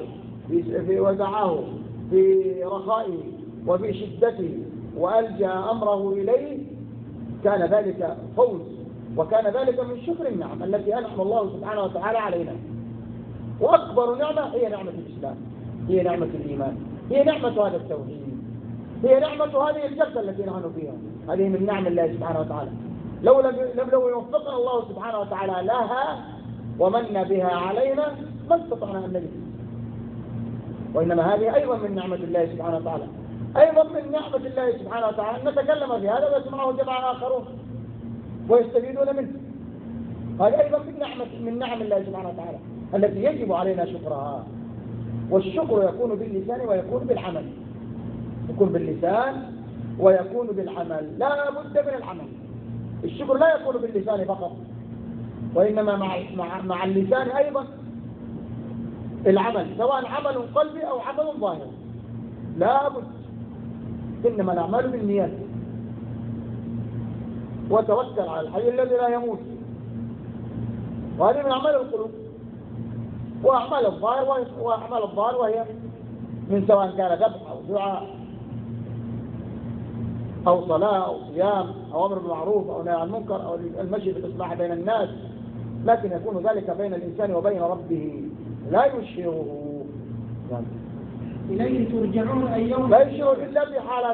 ودعاه في رخائه وفي شدته وألجأ أمره إليه، كان ذلك فوز، وكان ذلك من شكر النعم التي أنعم الله سبحانه وتعالى علينا. وأكبر نعمة هي نعمة الإسلام، هي نعمة الإيمان، هي نعمة هذا التوحيد، هي نعمة هذه الجلسة التي نحن فيها. هذه من نعم الله سبحانه وتعالى. لو لم لو يوفقنا الله سبحانه وتعالى لها ومن بها علينا ما استطعنا أن نجد. وإنما هذه أيضا من نعمة الله سبحانه وتعالى، أيضا من نعمة الله سبحانه وتعالى أن نتكلم في هذا ويسمعه جماعة آخرون ويستفيدون منه. هذه أيضا من نعمة من نعم الله سبحانه وتعالى التي يجب علينا شكرها. والشكر يكون باللسان ويكون بالعمل، يكون باللسان ويكون بالعمل، لا بد من العمل. الشكر لا يكون باللسان فقط، وإنما مع مع, مع اللسان أيضا العمل، سواء عمل قلبي أو عمل ظاهر، لا بد. إنما الأعمال بالنيات. وتوكل على الحي الذي لا يموت، وهذه من أعمال القلوب. وأعمال الظاهر وأعمال الظاهر وهي من سواء كان ذبح أو دعاء أو صلاة أو صيام أو أمر بالمعروف أو نهي عن المنكر أو المشي بالإصلاح بين الناس، لكن يكون ذلك بين الإنسان وبين ربه لا يشيره. يعني
إليه ترجعون أي يوم
لا يشيره إلا في حالات.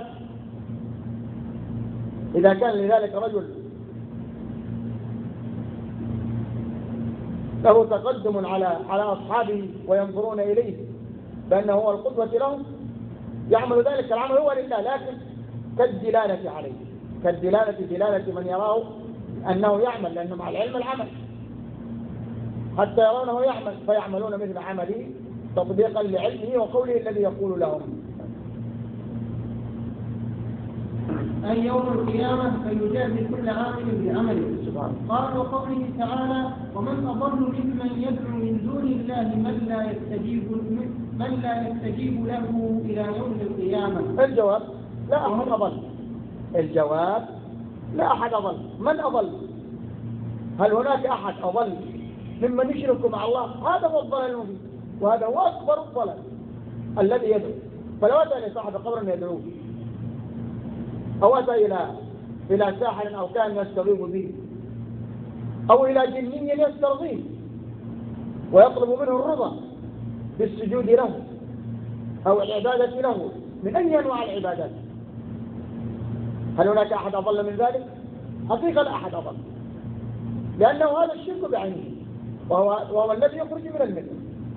إذا كان لذلك رجل له تقدم على على أصحابه وينظرون إليه بأنه هو القدوة لهم، يعمل ذلك العمل هو لله، لكن كالدلالة عليه، كالدلالة دلالة من يراه أنه يعمل، لأنه مع العلم العمل حتى يرونه يعمل فيعملون مثل عمله تطبيقا لعلمه وقوله الذي يقول لهم.
أي يوم القيامة فيجازي كل عامل بعمله. قال وقوله تعالى ومن أضل ممن يدعو من دون الله من لا يستجيب من لا يستجيب له إلى يوم القيامة.
الجواب لا أحد أضل. الجواب لا أحد أضل. من أضل؟ هل هناك أحد أضل ممن يشرك مع الله؟ هذا هو الضلال المبين، وهذا هو أكبر الضلال الذي يدعو. فلو أتى لصاحب قبر يدعوه، أو أتى إلى إلى ساحر أو كان يستغيث به، أو إلى جني يسترضيه ويطلب منه الرضا بالسجود له أو العبادة له من أي أنواع العبادات، هل هناك أحد أضل من ذلك؟ حقيقة لا أحد أضل، لأنه هذا الشرك بعينه وهو, وهو الذي يخرج من الملة.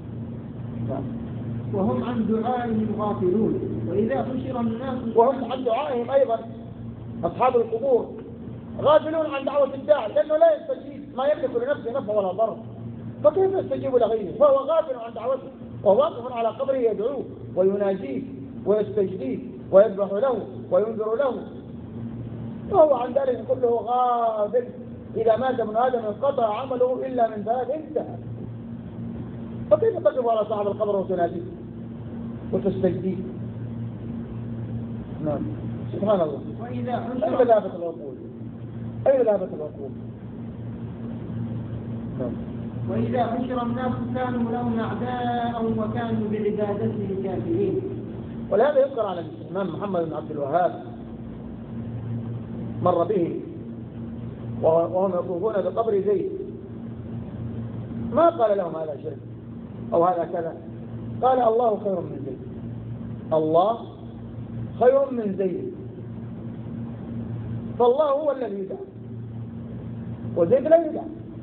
وهم عن دعائهم غافلون. وإذا حشر الناس
وهم عن دعائهم أيضا أصحاب القبور غافلون عن دعوة الداعي، لأنه لا يستجيب، ما يملك لنفسه نفع ولا ضر، فكيف يستجيب لغيره؟ فهو غافل عن دعوته وواقف على قبره يدعوه ويناجيه ويستجيب ويذبح له وينذر له، وهو عن ذلك كله غافل. إذا مات ابن آدم انقطع عمله إلا من ثلاث انتهى، فكيف تقف على صاحب القبر وتناديه وتستجيب؟ نعم سبحان الله.
وإذا
أين ذهبت العقول؟ أين ذهبت العقول؟ نعم.
وإذا حشر الناس كانوا لهم أعداء وكانوا بعبادتهم كافرين.
ولهذا يذكر على الإمام محمد بن عبد الوهاب مر به وهم يطوفون بقبر زيد، ما قال لهم هذا شرك أو هذا كذا، قال الله خير من زيد، الله خير من زيد، فالله هو الذي يدعى وزيد لا يدعى،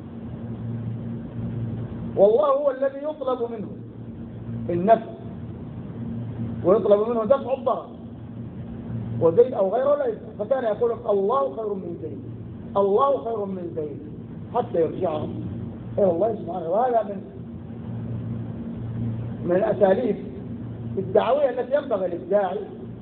والله هو الذي يطلب منه النفع ويطلب منه دفع الضرر، وزيد أو غيره لا يدعى. فكان يقول الله خير من زيد، الله خير من زيد، حتى يرجعهم إلى الله سبحانه. وهذا من من الأساليب الدعوية التي ينبغي للداعي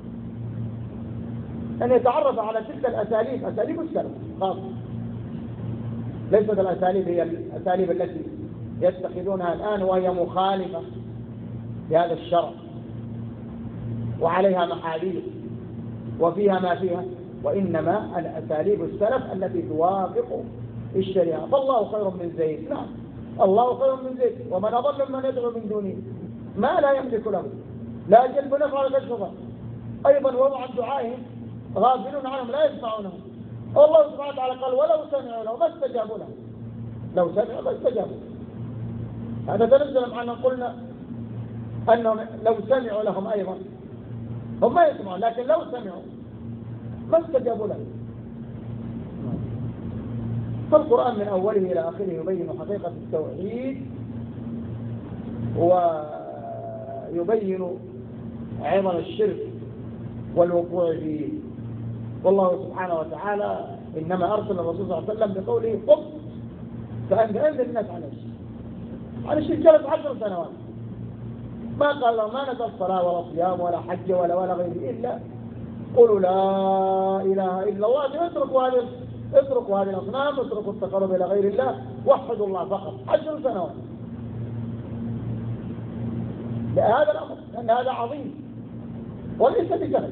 أن يتعرف على تلك الأساليب، أساليب السلف خاصة، ليست الأساليب هي الأساليب التي يتخذونها الآن وهي مخالفة لهذا الشرع وعليها محاذير وفيها ما فيها، وإنما الأساليب السلف التي توافق الشريعة. فالله خير من زيد، نعم الله خير من زيد، ومن أضل من يدعو من دونه ما لا يملك له لا جلب نفع ولا كشف ضر، أيضا وهم عن دعائهم غافلون عنهم لا يسمعونهم. الله سبحانه وتعالى قال ولو سمعوا له ما استجابوا له، لو سمعوا ما استجابوا. هذا تنزل معنا قلنا أنهم لو سمعوا لهم أيضا هم ما يسمعون، لكن لو سمعوا ما استجابوا له. فالقرآن من أوله إلى آخره يبين حقيقة التوحيد ويبين عظم الشرك والوقوع فيه. والله سبحانه وتعالى إنما أرسل الرسول صلى الله عليه وسلم بقوله قم فأنذر الناس عن الشرك، عن الشرك جلس عشر سنوات، ما قال له ما نزل صلاة ولا صيام ولا حج ولا ولا غيره إلا قولوا لا إله إلا الله، اتركوا هذه اتركوا هذه الأصنام، اتركوا التقرب إلى غير الله، وحدوا الله فقط. عشر سنوات لهذا الأمر، لأن هذا عظيم وليس بجهل.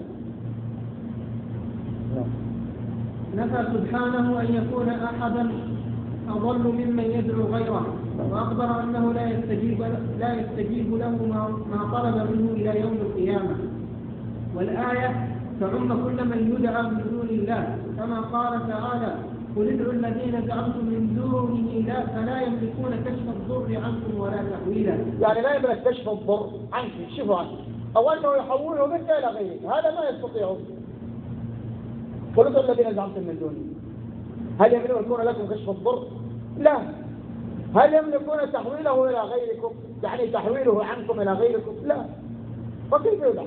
نفى سبحانه أن يكون أحدا أضل ممن يدعو غيره، وأخبر أنه لا يستجيب لا يستجيب له ما طلب منه إلى يوم القيامة. والآية تعم كل من يدعى من دون الله، كما قال تعالى قل ادعوا الذين زعمتم من دونه لا فلا يملكون كشف الضر عنكم ولا تحويلا.
يعني لا يملك كشف الضر عنك، يكشفه عنك، أو أنه يحوله منك إلى غيره، هذا ما يستطيعون. قل ادعوا الذين زعمتم من دونه، هل يملكون لكم كشف الضر؟ لا، هل يملكون تحويله إلى غيركم؟ يعني تحويله عنكم إلى غيركم؟ لا. فكيف يدعى؟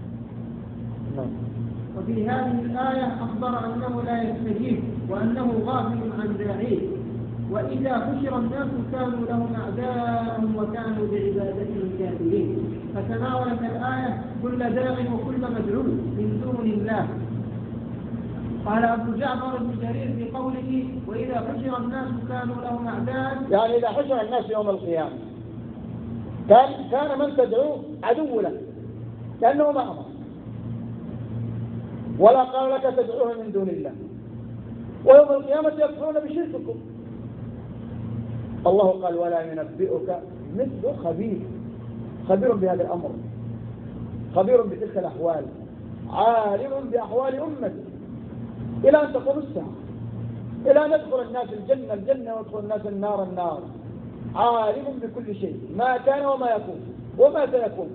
وفي هذه الآية أخبر أنه لا يستجيب وأنه غافل عن داعيه. وإذا حشر الناس كانوا لهم أعداء وكانوا بعبادتهم كافرين. فتناولت الآية كل داع وكل مدعو من دون الله. قال أبو جعفر بن جرير في قوله وإذا حشر الناس كانوا لهم أعداء،
يعني إذا حشر الناس يوم القيامة كان كان من تدعوه عدو لك لأنه ما أمر ولا قال لك تدعوه من دون الله، ويوم القيامة يكفرون بشرككم. الله قال ولا ينبئك مثل خبير، خبير بهذا الأمر، خبير بتلك الأحوال، عالم بأحوال أمته إلى أن تقوم الساعة، إلى أن يدخل الناس الجنة الجنة ويدخل الناس النار النار، عالم بكل شيء ما كان وما يكون وما سيكون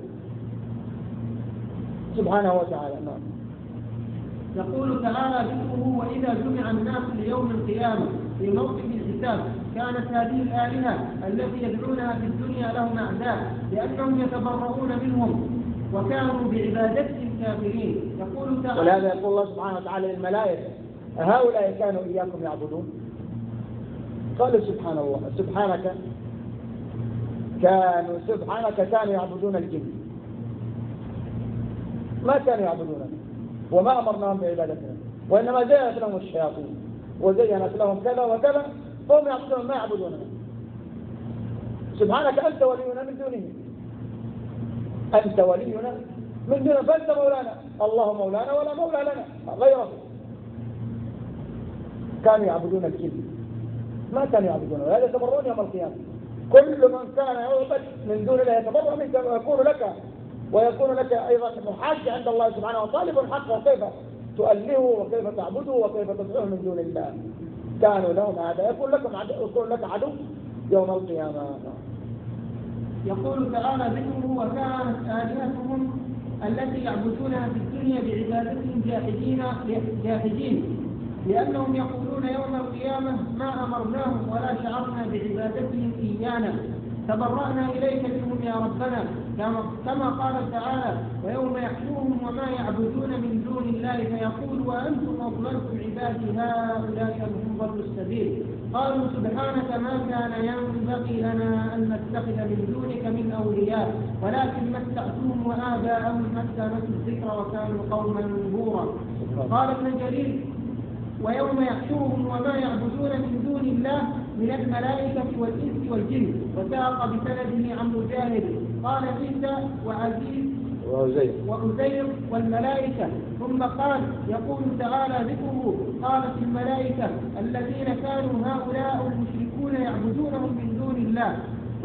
سبحانه وتعالى. نعم.
يقول تعالى ذكره وإذا جمع الناس ليوم القيامة في موقف الحساب كانت هذه الآلهة التي يدعونها في الدنيا لهم أعداء لأنهم يتبرؤون منهم وكانوا بعبادتهم كافرين. يقول تعالى
ولهذا يقول الله سبحانه وتعالى للملائكة أهؤلاء كانوا إياكم يعبدون؟ قالوا سبحان الله سبحانك كانوا سبحانك كانوا يعبدون الجن، ما كانوا يعبدوننا وما أمرناهم بعبادتنا وإنما زينت لهم الشياطين وزينت لهم كذا وكذا فهم يعبدون ما يعبدوننا. سبحانك أنت ولينا من دونهم، أنت ولينا من دونهم فأنت مولانا، الله مولانا ولا مولى لنا غيره. كانوا يعبدون الجن ما كانوا يعبدونه، وهذا يتبرؤون يوم القيامة. كل من كان يعبد من دون الله يتبرأ منك ويكون لك ويكون لك أيضا محاج عند الله سبحانه وطالب الحق وكيف تؤلهه وكيف تعبده وكيف تدعوه من دون الله. كانوا لهم أعداء يكون لكم عدو يكون لك عدو يوم القيامة.
يقول تعالى ذكره وكانت آلهتهم التي يعبدونها في الدنيا بعبادتهم جاحدين جاحدين لأنهم يقولون يوم القيامة ما أمرناهم ولا شعرنا بعبادتهم إيانا تبرأنا إليك منهم يا ربنا، كما قال تعالى ويوم يحشوهم وما يعبدون من دون الله فيقول وأنتم أضللتم عبادي هؤلاء هم ضلوا السبيل. قالوا سبحانك ما كان ينبغي لنا أن نتخذ من دونك من أولياء ولكن متعتهم وآباءهم حتى نسوا الذكر وكانوا قوما بورا. قال ابن جرير ويوم يحشوهم وما يعبدون من دون الله من الملائكة والإنس والجن. وساق بسنده عن مجاهد قال عيسى وعزيز وعزير والملائكة. ثم قال يقول تعالى ذكره قالت الملائكة الذين كانوا هؤلاء المشركون يعبدونهم من دون الله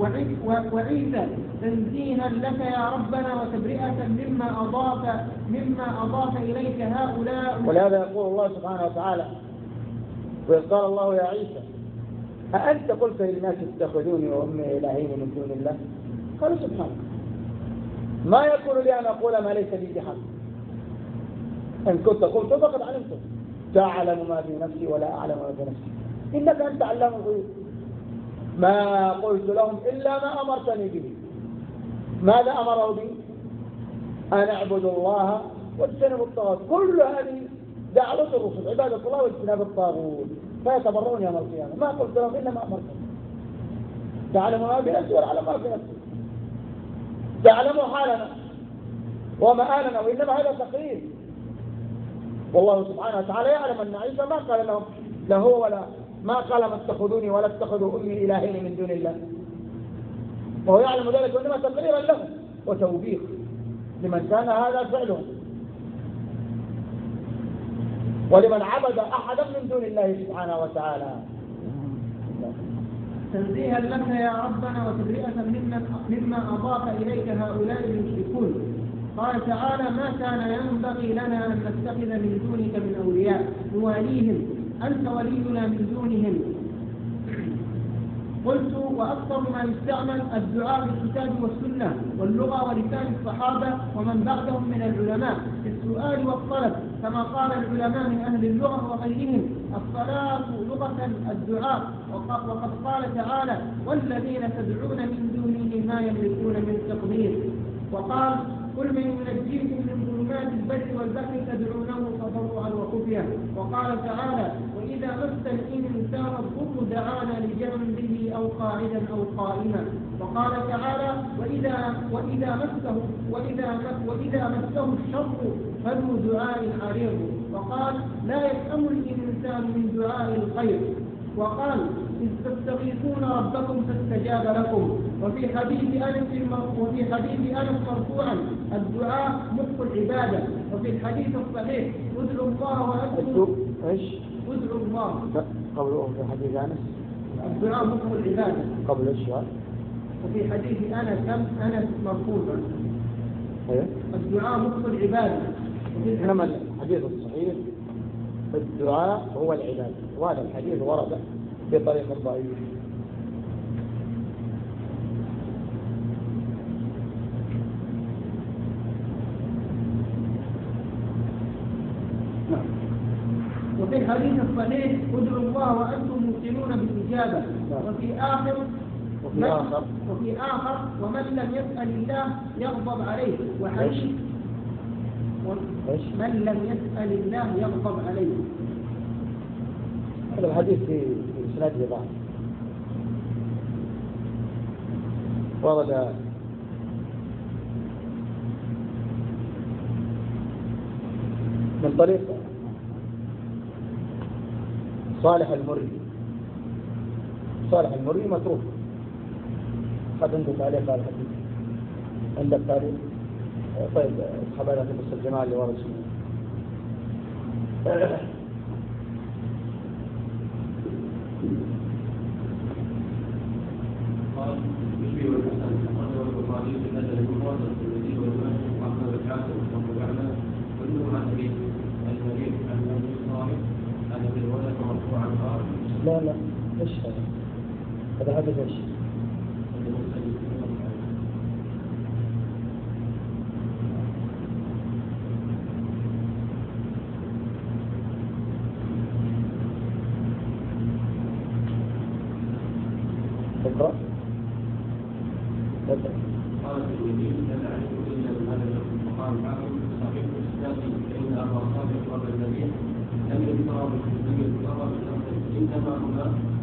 وعيسى تنزيها لك يا ربنا وتبرئة مما أضاف مما أضاف إليك هؤلاء.
ولهذا يقول الله سبحانه وتعالى وإذ قال الله يا عيسى أأنت قلت للناس اتخذوني وأمي إلهين من دون الله؟ قالوا سبحانك ما يكون لي أن أقول ما ليس لي بحق، إن كنت قلت فقد علمته تعلم ما في نفسي ولا أعلم ما في نفسي إنك أنت علام الغيوب. ما قلت لهم إلا ما أمرتني به. ماذا أمروا به؟ أن اعبدوا الله واجتنبوا الطاغوت. كل هذه دعوة الرسل عبادة الله واجتناب الطاغوت فيتبرؤون يوم القيامة. ما قلت لهم إلا ما أمرتني. تعلم ما في نفسي ولا أعلم ما في نفسي، تعلموا حالنا ومآلنا، وإنما هذا تقرير. والله سبحانه وتعالى يعلم أن عيسى ما قال لهم لا هو ولا ما قال ما اتخذوني ولا اتخذوا أمي إلهين من دون الله، وهو يعلم ذلك وإنما تقريرا لهم وتوبيخ لمن كان هذا فعله ولمن عبد أحدا من دون الله سبحانه وتعالى.
تنزيها لك يا ربنا وتبرئة مما أضاف إليك هؤلاء المشركون. قال تعالى ما كان ينبغي لنا أن نتخذ من دونك من أولياء نواليهم أنت ولينا من دونهم قلت وأكثر ما يستعمل الدعاء بالكتاب والسنة واللغة ولسان الصحابة ومن بعدهم من العلماء في السؤال والطلب، كما قال العلماء من أهل اللغة وغيرهم: الصلاة لغة الدعاء، وقد قال تعالى: والذين تدعون من دونه ما يملكون من تقدير. وقال: قل من ينجيكم من ظلمات البر والبحر تدعونه تضرعا وخفيا. وقال تعالى: وإذا مس الإنسان الضر دعانا لجنبه أو قاعدا أو قائما. وقال تعالى: وإذا وإذا مسه وإذا وإذا مسه الشر فذو دعاء عريض. وقال: لا يسأم الإنسان من دعاء الخير. وقال: إذ تستغيثون ربكم فاستجاب لكم. وفي حديث أنس وفي حديث أنس مرفوعا: الدعاء مخ العبادة. وفي الحديث الصحيح: ادعوا الله وأنتم
ايش؟
ادعوا الله.
قبل في حديث أنس
الدعاء مخ العبادة.
قبل ايش؟
وفي حديث أنس أنس مرفوعا:
ايه؟
الدعاء مخ العبادة.
إنما الحديث الصحيح الدعاء هو العبادة، وهذا الحديث ورد بطريق ضعيف.
وفي الحديث الصحيح: ادعوا الله وأنتم موقنون بالإجابة. وفي آخر
وفي آخر
وفي آخر ومن لم يسأل الله يغضب عليه. وحديث من لم يسأل الله يغضب عليه.
هذا الحديث في إسناده ضعف، ورد من طريق صالح المري. صالح المري متروك. قد عندك تعليق على الحديث؟ عندك تعليق؟ طيب اسحب على نفس الجماعة اللي ورد اسمه.
قال: يشبه الحسن أخرجه البخاري في الأدب المفرد والترمذي والإمام أحمد الحاكم وأبو يعلى كلهم عن أبي المريض عن أبي صالح عن أبي الولد مرفوعا قال:
لا لا ايش هذا؟ هذا حديث ايش؟ اقرأ.
قال الترمذي: لا نعرف إلا من هذا اللفظ. وقال الحاكم: صحيح الإسناد فإن أبا صالح قبل النبي لم يذكر لم يذكر باللفظ، إنما هما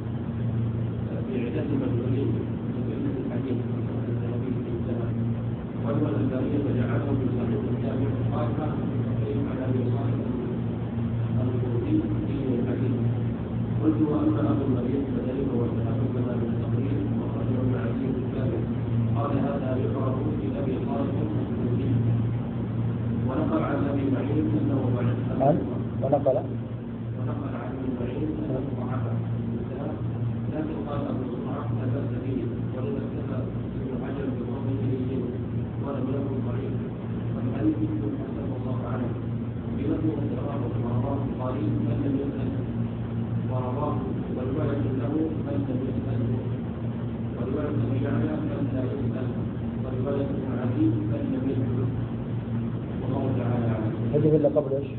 بعدة مجهولين في الحديث النبي انتهى. وأما الألباني فجعله في صحيح الجامع قال: كان صحيح عن أبي صالح الخدري في الحديث. قلت: وأما أبو المريض فذلك والذهاب كما من التقرير وخرجه ابن عزيز الكامل. قال: هذا يعرف في أبي صالح الخدري. ونقل عن أبي معين أنه ضعف.
ونقل
ونقل عن ابن معين أنه ضعف. لكن قال أبو زرعة: لا بأس به، ولما اكتفى ابن حجر بقوله به ولم يكن ضعيف. والحديث حسن الله عنه بلفظ التراب ورواه البخاري من لم يسأل، ورواه والولد له من لم يسأله، والولد ابن يعلى من لا يسأل، والولد ابن عزيز من لم يسأل. والله تعالى أعلم.
هذه اللي قبل ايش؟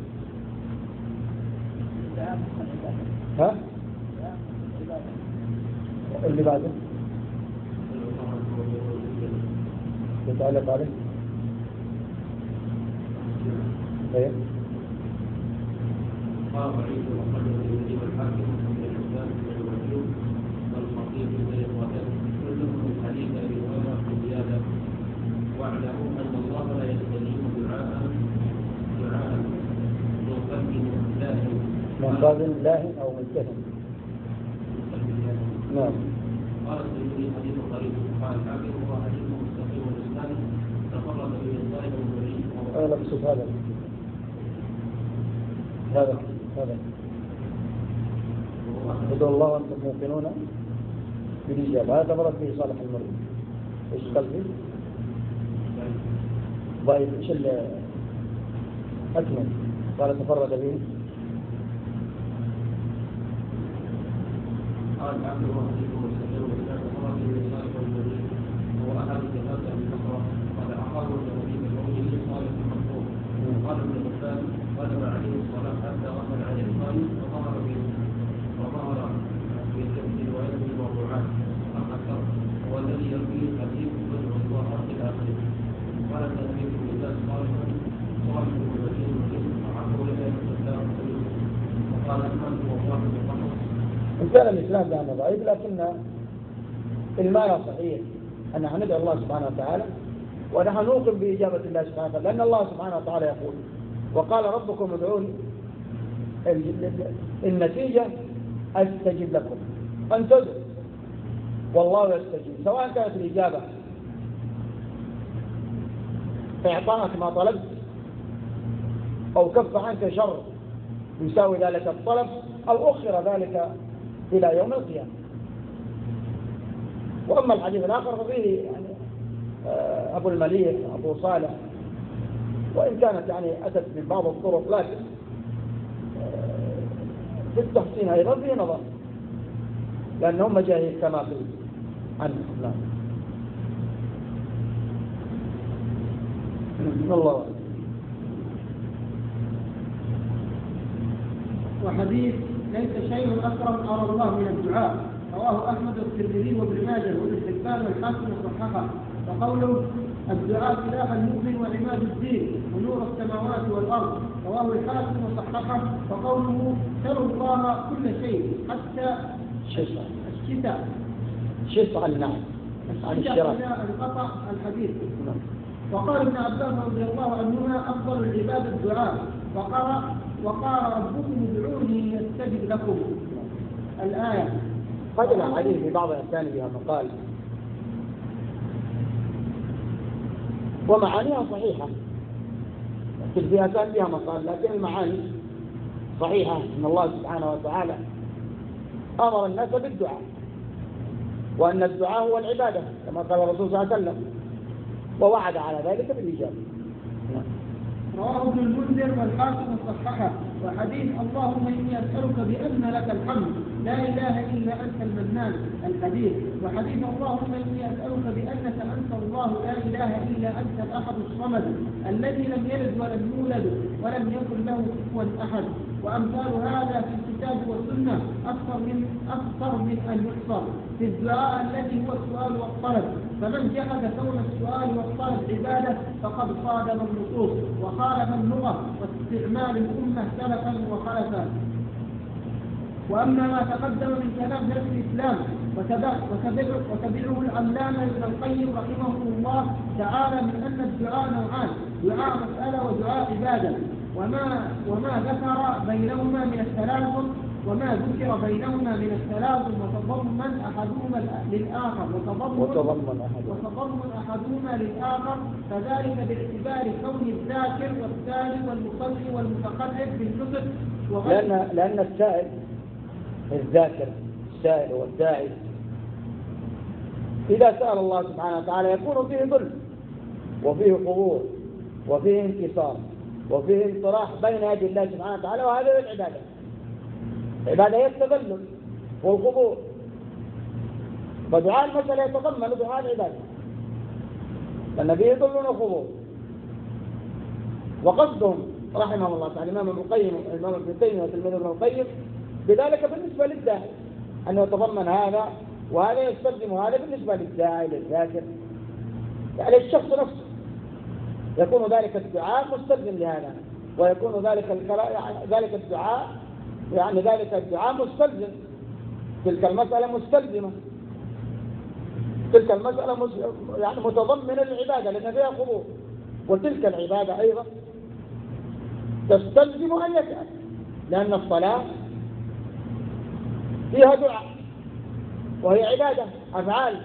ها؟ اللي بعده يتعلق عليه. ايه؟
قال ضعيف وخرج الترمذي والحاكم من الحسان بن الوكيل والخطيب بن الوكيل كلهم من حديث ابي هريره بزياده. واعلموا ان الله لا يستجيب دعاء دعاء من قلب لاهٍ
من قلب لاهٍ او ملتهٍ. نعم.
قال الترمذي: حديث غريب. قال الحاكم: هو حديث مستقيم الاسناد تفرد به الطائف المريء.
انا اقصد هذا هذا هذا ادعوا الله وانتم موقنون بالاجابه. هذا تفرد به صالح المري. ايش قلبي؟ ضعيف. ايش اكمل؟ قال تفرد به.
قال الحاكم: هو حديث مستقيم الاسناد رجل صالح المؤمن هو أحد الثلاثة الفقراء قال أخاه النبي بقوله صالح المقبول قال ابن حبان غلب عليه الصلاة حتى غفل عن الإقام وظهر به وظهر في روايته الموضوعات الأكثر هو الذي يرويه الحديث يدعو الله إلى آخره قال النبي بن الناس صالح صالح المؤمن وعفو إلى الإسلام وقال أحمد وصاحب القصص.
إن كان الإسلام ده ضعيف لكن المعنى صحيح أن نحن ندعو الله سبحانه وتعالى ونحن نوقن بإجابة الله سبحانه وتعالى لأن الله سبحانه وتعالى يقول وقال ربكم ادعوني النتيجة أستجب لكم أن تدعوا والله يستجيب سواء كانت الإجابة إعطاءك ما طلبت أو كف عنك شر يساوي ذلك الطلب أو أخر ذلك إلى يوم القيامة. وأما الحديث الآخر ففيه يعني أبو المليح أبو صالح وإن كانت يعني أتت من بعض الطرق لكن في التحسين أيضا فيه نظر لأنهم مجاهيل كما قيل عنه. نعم. الله.
وحديث ليس شيء أكرم أرى الله من الدعاء رواه أحمد والترمذي وابن ماجه وابن حبان والحاكم وصححه. وقوله الدعاء سلاح المؤمن وعماد الدين ونور السماوات والأرض رواه الحاكم وصححه. وقوله سلوا الله كل شيء حتى الشتاء
شتاء عن النعم عن الشراء
انقطع الحديث. وقال ابن عباس رضي الله عنهما أفضل العباد الدعاء وقال وقال ربكم ادعوني يستجب لكم الآية.
قد الحديث في بعض الأحيان بها مقال ومعانيها صحيحة لكن فيها كان بها مقال لكن المعاني صحيحة إن الله سبحانه وتعالى أمر الناس بالدعاء وأن الدعاء هو العبادة كما قال الرسول صلى الله عليه وسلم ووعد على ذلك بالإجابة.
رواه ابن المنذر والحاكم وصححه. وحديث اللهم إني أسألك بأن لك الحمد لا إله إلا أنت المنان الحديث. وحديث اللهم إني أسألك بأنك أنت الله لا إله إلا أنت الأحد الصمد الذي لم يلد ولم يولد ولم يكن له كفوا أحد. وأمثال هذا في الكتاب والسنة أكثر من أكثر من أن يحصر في الدعاء الذي هو السؤال والطلب. فمن جحد كون السؤال والطلب عبادة فقد صادم النصوص وخالف اللغة واستعمال الأمة سلفا وخلفا. وأما ما تقدم من كلام شيخ الإسلام وتبعه العلامة ابن القيم رحمه الله تعالى من أن الدعاء نوعان دعاء مسألة ودعاء عبادة وما وما ذكر بينهما من التلازم وما ذكر بينهما من التلازم وتضمن أحدهما للآخر وتضمن, وتضمن أحدهما للآخر فذلك باعتبار كون الذاكر والسائل والمصلي والمتقرب بالنصف
لأن لأن السائل الذاكر السائل والداعي إذا سأل الله سبحانه وتعالى يكون فيه ظلم وفيه قبور وفيه انتصار وفيه انطراح بين يدي الله سبحانه وتعالى وهذا العبادة. العبادة هي التذلل والخضوع فدعاء المسألة يتضمن دعاء العبادة لأن فيه ذل وخضوع. وقصدهم رحمه الله تعالى الإمام ابن القيم الإمام ابن تيمية وتلميذ ابن القيم بذلك بالنسبة للداعي أنه يتضمن هذا وهذا يستخدم هذا بالنسبة للداعي للذاكر يعني الشخص نفسه يكون ذلك الدعاء مستلزم لهذا ويكون ذلك يعني ذلك الدعاء يعني ذلك الدعاء مستلزم تلك المسألة مستلزمة تلك المسألة يعني متضمنة للعبادة لأن فيها خضوع وتلك العبادة أيضا تستلزم أن يسأل لأن الصلاة فيها دعاء وهي عبادة أفعال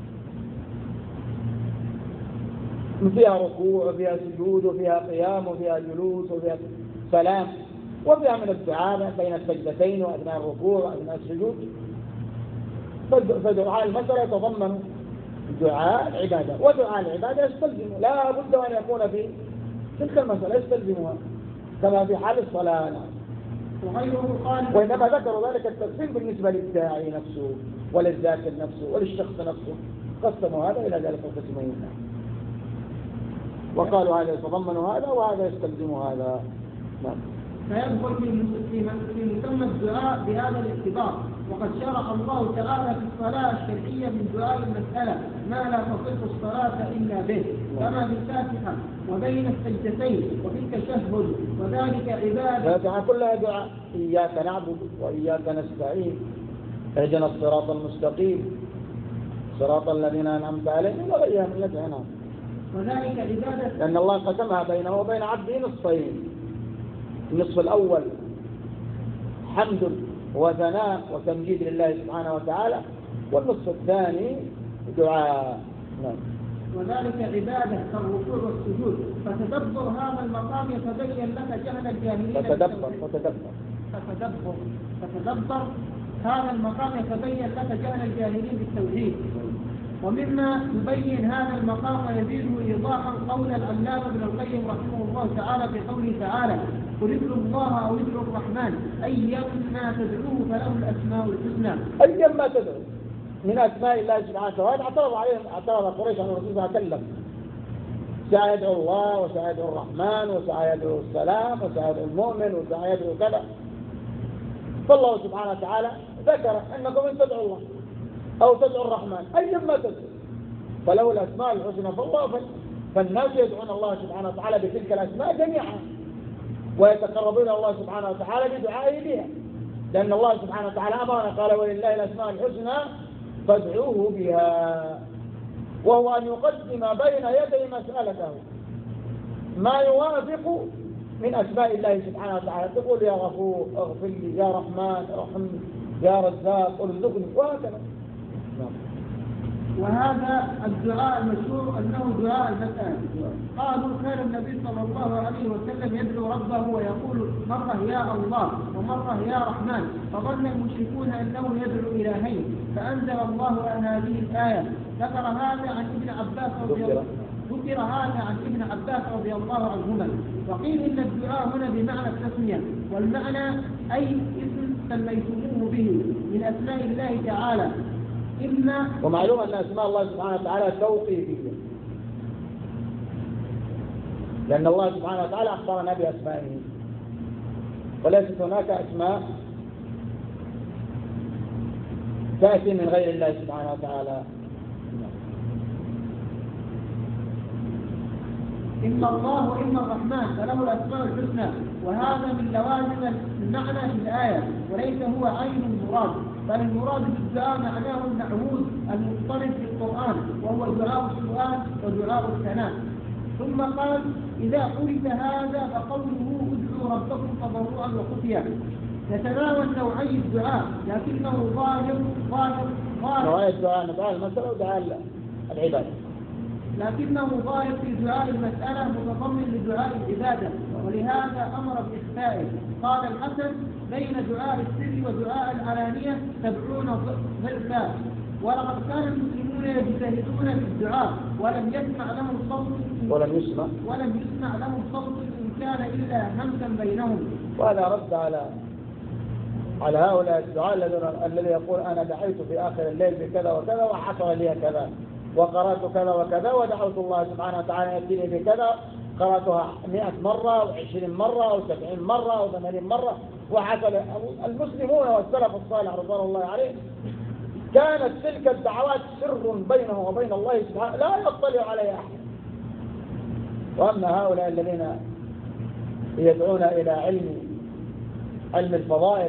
فيها ركوع وفيها سجود وفيها قيام وفيها جلوس وفيها سلام وفيها من الدعاء بين السجدتين وأثناء الركوع وأثناء السجود. فدعاء المسألة يتضمن دعاء العبادة ودعاء العبادة يستلزم لا بد أن يكون في تلك المسألة يستلزمها كما في حال الصلاة.
وغيره قال.
وإنما ذكروا ذلك التقسيم بالنسبة للداعي نفسه وللذاكر نفسه وللشخص نفسه، قسموا هذا إلى ذلك القسمين، وقالوا هذا يتضمن هذا وهذا يستلزم هذا. نعم.
فيدخل في في مسمى الدعاء بهذا الاعتبار، وقد شرع الله تعالى في الصلاة الشرعية من دعاء المسألة ما لا تصح الصلاة إلا به، كما في الفاتحة وبين السجدتين وفي التشهد، وذلك عبادة.
فهذه كلها دعاء، إياك نعبد وإياك نستعين، اهدنا الصراط المستقيم صراط الذين أنعمت عليهم وغيرها من التي أنعمت.
وذلك عبادة،
لأن الله قسمها بينه وبين عبده نصفين، النصف الأول حمد وثناء وتمجيد لله سبحانه وتعالى، والنصف الثاني دعاء. نعم.
وذلك عبادة كالركوع والسجود، فتدبر هذا المقام يتبين لك جهل الجاهلين.
فتدبر فتدبر
فتدبر فتدبر هذا المقام يتبين لك جهل الجاهلين بالتوحيد. ومما يبين هذا المقام ويزيده إيضاحا قول العلامة ابن القيم رحمه الله تعالى في قوله تعالى: قل ادعوا الله أو ادعوا الرحمن أيما تدعوه فله الأسماء الحسنى.
أيما تدعو من أسماء الله سبحانه وتعالى. اعترض عليهم اعترض قريش أن الرسول صلى الله عليه وسلم سيدعو الله وسيدعو الرحمن وسيدعو السلام وسيدعو المؤمن وسيدعو كذا، فالله سبحانه وتعالى ذكر أنكم إن تدعوا الله أو تدعوا الرحمن أيما تدعو فله الأسماء الحسنى. فالله فالناس يدعون الله سبحانه وتعالى بتلك الأسماء جميعا، ويتقربون إلى الله سبحانه وتعالى بدعائه بها، لأن الله سبحانه وتعالى أمرنا قال: ولله الأسماء الحسنى فادعوه بها. وهو أن يقدم بين يدي مسألته ما يوافق من أسماء الله سبحانه وتعالى، تقول يا غفور اغفر لي، يا رحمن ارحمني، يا رزاق ارزقني، وهكذا.
وهذا الدعاء المشهور أنه دعاء المسألة. قالوا كان النبي صلى الله عليه وسلم يدعو ربه ويقول مرة يا الله ومرة يا رحمن، فظن المشركون أنه يدعو إلهين، فأنزل الله عن هذه الآية. ذكر هذا عن ابن عباس رضي الله ذكر هذا عن ابن عباس رضي الله عنهما. وقيل إن الدعاء هنا بمعنى التسمية، والمعنى أي اسم سميتموه به من أسماء الله تعالى. إما
ومعلوم أن أسماء الله سبحانه وتعالى توقيفية، لأن الله سبحانه وتعالى أخبرنا بأسمائه، وليست هناك أسماء تأتي من غير الله سبحانه وتعالى.
إما الله وإما الرحمن فله الأسماء الحسنى، وهذا من لوازم المعنى في الآية، وليس هو عين المراد، بل المراد بالدعاء معناه المعهود المضطرد في القرآن، وهو دعاء السؤال ودعاء الثناء. ثم قال: إذا عرف هذا فقوله ادعوا ربكم تضرعا وخفيا يتناول نوعي الدعاء، لكنه ظاهر ظاهر ظاهر
نوعي الدعاء دعاء المسألة ودعاء العبادة،
لكنه ظاهر في دعاء المسألة متضمن لدعاء العبادة، ولهذا أمر بإخفائه. قال الحسن: بين دعاء السر ودعاء العلانية سبعون ضعفا. ولقد كان المسلمون يجتهدون في الدعاء ولم يسمع لهم صوت
ولم يسمع
ولم يسمع لهم صوت إن كان إلا همسا بينهم.
وهذا رد على على هؤلاء الدعاء الذي يقول: أنا دعيت في آخر الليل بكذا وكذا وحصل لي كذا، وقرأت كذا وكذا، ودعوت الله سبحانه وتعالى يأتيني بكذا، قرأتها مئة مرة أو عشرين مرة أو سبعين مرة أو ثمانين مرة وحصل. المسلمون والسلف الصالح رضوان الله عليهم كانت تلك الدعوات سر بينه وبين الله سبحانه لا يطلع عليها أحد. وأما هؤلاء الذين يدعون إلى علم علم الفضائل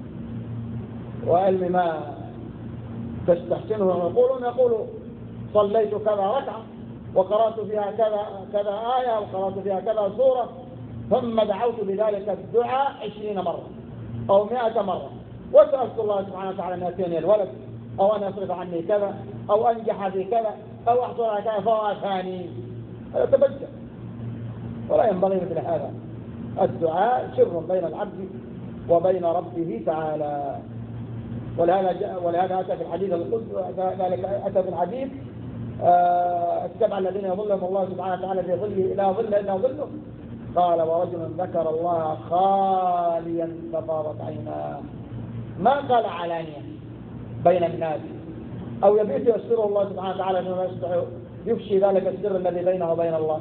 وعلم ما تستحسنه ويقولون يقولوا صليت كذا ركعة وقرأت فيها كذا كذا آية وقرأت فيها كذا سورة، ثم دعوت بذلك الدعاء عشرين مرة أو مئة مرة، وسألت الله سبحانه وتعالى أن يأتيني الولد أو أن يصرف عني كذا أو أنجح في كذا أو أحصل على كذا فوافاني. هذا تبجل، ولا ينبغي مثل هذا. الدعاء سر بين العبد وبين ربه تعالى. ولهذا ولهذا أتى في الحديث القدسي، ذلك أتى في الحديث آه السبع الذين يظلهم الله سبحانه وتعالى في ظله لا ظل إلا ظله. قال: ورجل ذكر الله خاليا خافيا ففاضت عيناه، ما قال علانية بين الناس، أو يبيت يسره الله سبحانه وتعالى أنه يستطيع يفشي ذلك السر الذي بينه وبين الله،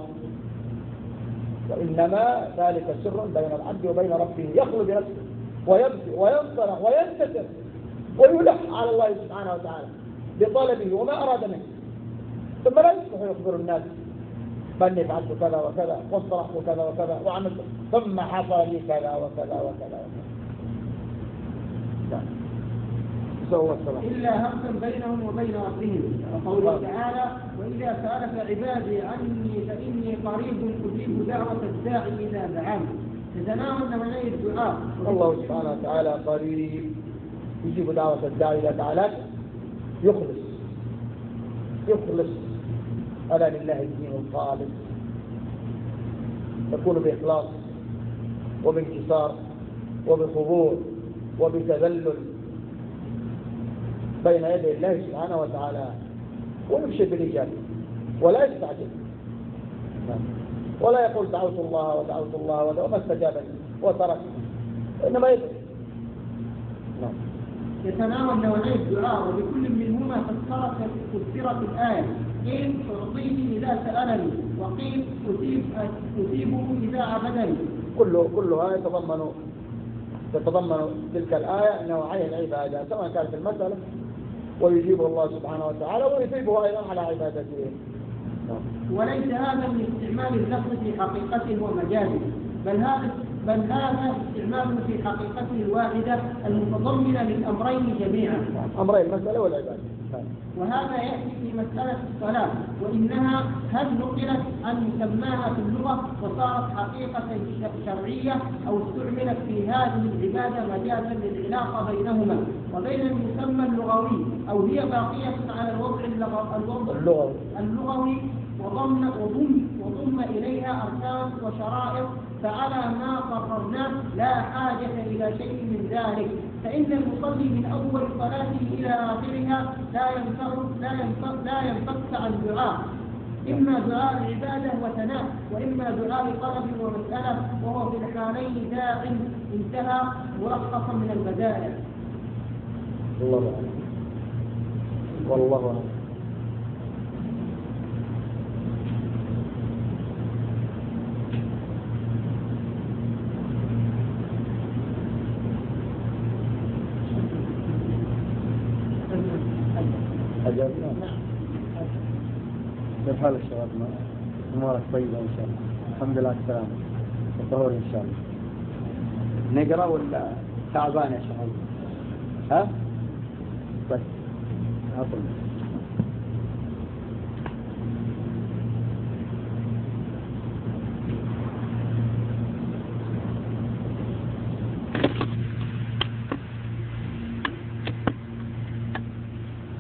وإنما ذلك سر بين العبد وبين ربه، يخلو بنفسه ويبكي وينصرح وينتسر ويلح على الله سبحانه وتعالى بطلبه وما أراد منه، ثم لا يستطيع يخبر الناس بأني فعلت كذا وكذا واصطلحت كذا وكذا وعملت ثم حصل لي كذا وكذا وكذا وكذا.
إلا همسا بينهم وبين ربهم، وقوله تعالى: وإذا سألك عبادي عني فإني قريب أجيب دعوة الداعي إذا دعاني. تتناول نوعي الدعاء.
الله سبحانه وتعالى قريب يجيب دعوة الداعي إذا دعاك، يخلص يخلص ألا لله الدين الخالص، يكون بإخلاص وبانكسار وبخضوع وبتذلل بين يدي الله سبحانه وتعالى، ويبشر بالإجابة ولا يستعجل، ولا يقول دعوت الله ودعوت الله وما استجاب لي وترك، إنما يدعو.
يتناول نوعي الدعاء، وبكل منهما فسرت فسرت الآية: قيل أعطيه إذا سألني، وقيل أثيب أثيبه إذا عبدني.
كل كلها يتضمن تتضمن تلك الآية نوعي العبادة، سواء كانت المسألة ويجيبه الله سبحانه وتعالى ويثيبه أيضا على عبادته.
وليس هذا من استعمال اللفظ في حقيقته ومجازه، بل هذا بل هذا استعماله في حقيقته الواحدة المتضمنة للأمرين جميعا،
أمرين المسألة والعبادة.
وهذا يأتي في مسألة الصلاة، وإنها هل نقلت عن مسماها في اللغة وصارت حقيقة شرعية، أو استعملت في هذه العبادة مجازا للعلاقة بينهما وبين المسمى اللغوي، أو هي باقية على الوضع اللغوي اللغوي وضم وضم وضم إليها أركان وشرائط، فعلى ما قررناه لا حاجة إلى شيء من ذلك، فإن المصلي من أول صلاته إلى آخرها لا ينفك لا ينفك لا ينفك عن دعاء، إما دعاء عبادة وثناء، وإما دعاء طلب ومسألة، وهو في الحالين داع انتهى ملخصا من البدائع.
الله أعلم. والله أعلم. أجابنا. كيف حال الشباب؟ أمورك طيبة إن شاء الله. الحمد لله على السلامة والطهور إن شاء الله. نقرأ ولا تعبان يا شباب؟ ها؟ بس. عطل.